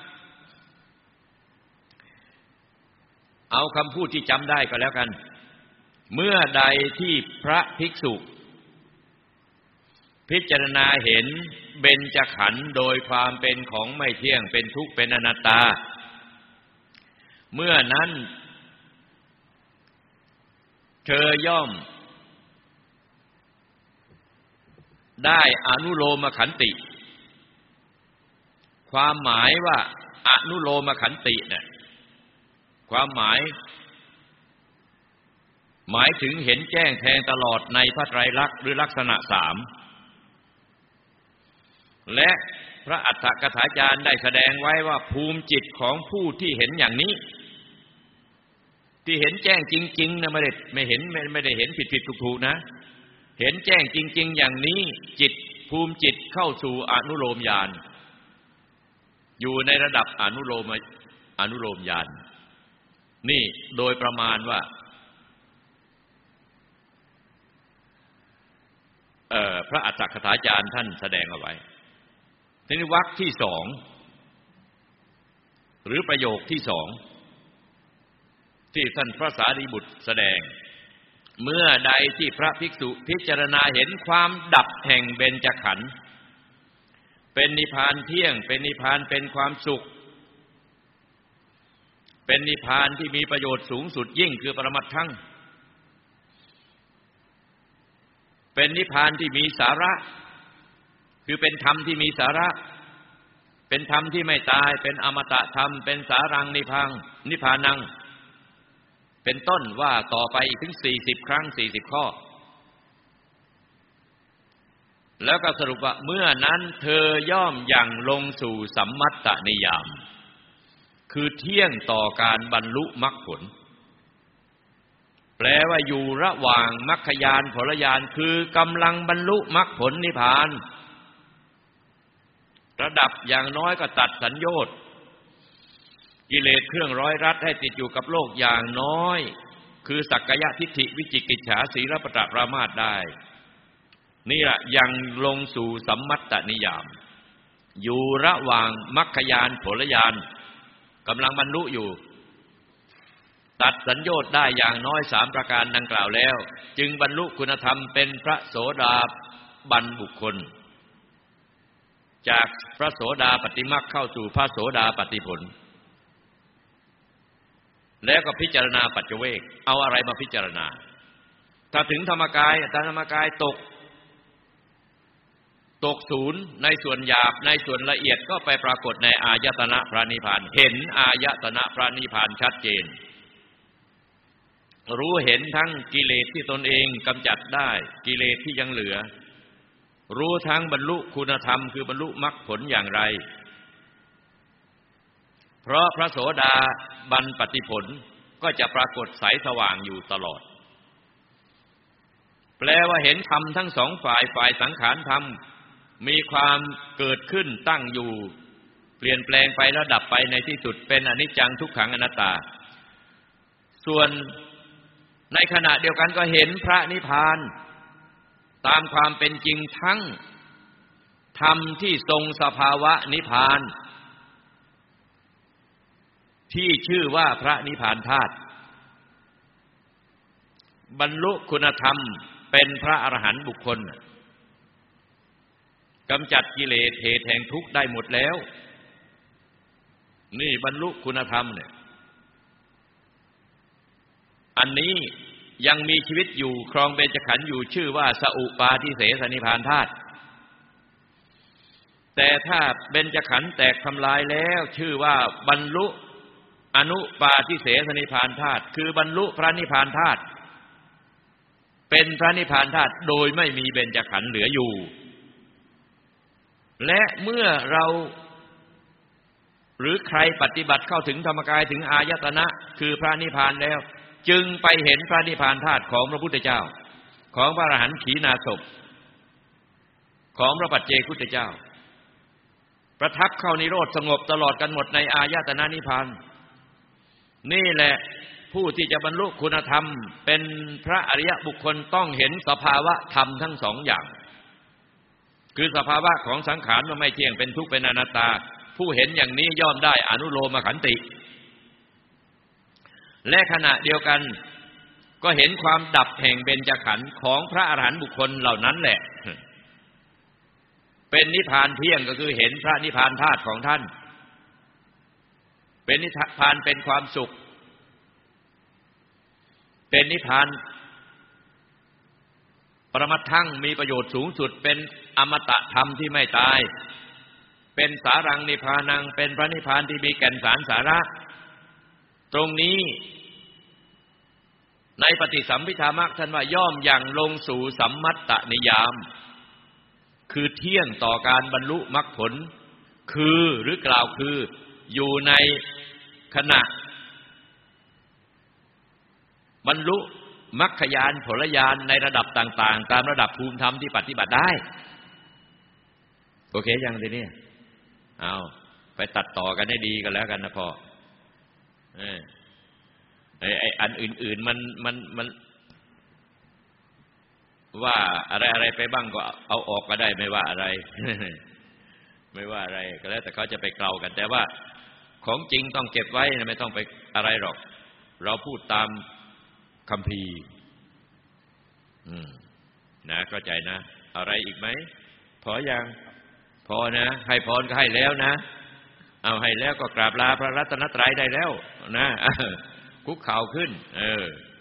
เอาคำพูดที่จำได้ก็แล้วกันเมื่อใดที่พระภิกษุพิจารณาเห็นเบญจขันธ์โดยความเป็นของไม่เที่ยงเป็นทุกข์เป็นอนัตตาเมื่อนั้นเธอย่อมได้อนุโลมขันติความหมายว่าอนุโลมขันติเนี่ยความหมายถึงเห็นแจ้งแทงตลอดในพระไตรลักษณ์หรือลักษณะ3และพระอัฏฐกถาจารย์ได้แสดงไว้ว่าภูมิจิตของผู้ที่เห็นอย่างนี้ที่เห็นแจ้งจริงๆนะไม่ได้เห็นผิดถูกๆนะเห็นแจ้งจริงๆอย่างนี้จิตภูมิจิตเข้าสู่อนุโลมญาณอยู่ในระดับอนุโลมญาณนี่โดยประมาณว่าพระอัฏฐกถาจารย์ท่านแสดงเอาไว้ทีนี้วรรคที่2หรือประโยคที่2ที่ท่านพระสารีบุตรแสดงเมื่อใดที่พระภิกษุพิจารณาเห็นความดับแห่งเบญจขันธ์เป็นนิพพานเที่ยงเป็นนิพพานเป็นความสุขเป็นนิพพานที่มีประโยชน์สูงสุดยิ่งคือปรมัตถังเป็นนิพพานที่มีสาระคือเป็นธรรมที่มีสาระเป็นธรรมที่ไม่ตายเป็นอมตะธรรมเป็นสารังนิพพานังเป็นต้นว่าต่อไปอีกถึง40 ครั้ง40 ข้อแล้วก็สรุปว่าเมื่อนั้นเธอย่อมยังลงสู่สัมมัตตนิยามคือเที่ยงต่อการบรรลุมรรคผลแปลว่าอยู่ระหว่างมรรคญาณผลญาณคือกำลังบรรลุมรรคผลนิพพานระดับอย่างน้อยก็ตัดสัญโยชน์กิเลสเครื่องร้อยรัดให้ติดอยู่กับโลกอย่างน้อยคือสักกายทิฏฐิวิจิกิจฉาสีลปตปรามาสได้นี่แหละยังลงสู่สัมมัตตนิยามอยู่ระหว่างมรรคญาณผลญาณกำลังบรรลุอยู่ตัดสัญโยชน์ได้อย่างน้อย3 ประการดังกล่าวแล้วจึงบรรลุคุณธรรมเป็นพระโสดาบันบุคคลจากพระโสดาปัตติมรรคเข้าสู่พระโสดาปัตติผลแล้วก็พิจารณาปัจเจเวกเอาอะไรมาพิจารณาถ้าถึงธรรมกายตกศูนย์ในส่วนหยาบในส่วนละเอียดก็ไปปรากฏในอายตนะพระนิพพานเห็นอายตนะพระนิพพานชัดเจนรู้เห็นทั้งกิเลสที่ตนเองกำจัดได้กิเลสที่ยังเหลือรู้ทั้งบรรลุคุณธรรมคือบรรลุมรรคผลอย่างไรเพราะพระโสดาบันปัตติผลก็จะปรากฏใสสว่างอยู่ตลอดแปลว่าเห็นธรรมทั้ง2 ฝ่ายสังขารธรรมมีความเกิดขึ้นตั้งอยู่เปลี่ยนแปลงไปแล้วดับไปในที่สุดเป็นอนิจจังทุกขังอนัตตาส่วนในขณะเดียวกันก็เห็นพระนิพพานตามความเป็นจริงทั้งธรรมที่ทรงสภาวะนิพพานที่ชื่อว่าพระนิพพานธาตุบรรลุคุณธรรมเป็นพระอรหันต์บุคคลกำจัดกิเลสเหตุแห่งทุกข์ได้หมดแล้วนี่บรรลุคุณธรรมเนี่ยอันนี้ยังมีชีวิตอยู่ครองเบญจขันธ์อยู่ชื่อว่าสอุปาทิเสสนิพพานธาตุแต่ถ้าเบญจขันธ์แตกทำลายแล้วชื่อว่าบรรลุอนุปาทิเสสนิพพานธาตุคือบรรลุพระนิพพานธาตุเป็นพระนิพพานธาตุโดยไม่มีเบญจขันธ์เหลืออยู่และเมื่อเราหรือใครปฏิบัติเข้าถึงธรรมกายถึงอายตนะคือพระนิพพานแล้วจึงไปเห็นพระนิพพานธาตุของพระพุทธเจ้าของพระอรหันต์ขีณาสพของพระปัจเจกพุทธเจ้าประทับเข้านิโรธสงบตลอดกันหมดในอายตนะนิพพานนี่แหละผู้ที่จะบรรลุคุณธรรมเป็นพระอริยบุคคลต้องเห็นสภาวะธรรมทั้งสองอย่างคือสภาวะของสังขารว่าไม่เที่ยงเป็นทุกข์เป็นอนัตตาผู้เห็นอย่างนี้ย่อมได้อนุโลมขันติและขณะเดียวกันก็เห็นความดับแห่งเบญจขันธ์ของพระอรหันต์บุคคลเหล่านั้นแหละเป็นนิพพานเที่ยงก็คือเห็นพระนิพพานธาตุของท่านเป็นนิพพานเป็นความสุขเป็นนิพพานปรมัตถังมีประโยชน์สูงสุดเป็นอมตะธรรมที่ไม่ตายเป็นสารังนิพพานังเป็นพระนิพพานที่มีแก่นสารสาระตรงนี้ในปฏิสัมภิธามรรคท่านว่าย่อมอย่างลงสู่สัมมัตตนิยามคือเที่ยงต่อการบรรลุมรรคผลคือหรือกล่าวคืออยู่ในขณะบรรลุมรรคญาณผลญาณในระดับต่างๆตามระดับภูมิธรรมที่ปฏิบัติได้โอเคยังทีนี้เอาไปตัดต่อกันให้ดีกันแล้วกันนะพ่อไอ้อันอื่นๆมันว่าอะไรไปบ้างก็เอาออกก็ได้ไม่ว่าอะไร ไม่ว่าอะไรก็แล้วแต่เขาจะไปเกลากันแต่ว่าของจริงต้องเก็บไว้ไม่ต้องไปอะไรหรอกเราพูดตามคัมภีร์นะเข้าใจนะอะไรอีกไหมพอยังพอนะให้พรก็ให้แล้วนะเอาให้แล้วก็กราบลาพระรัตนตรัยได้แล้วนะคุกเข่าขึ้น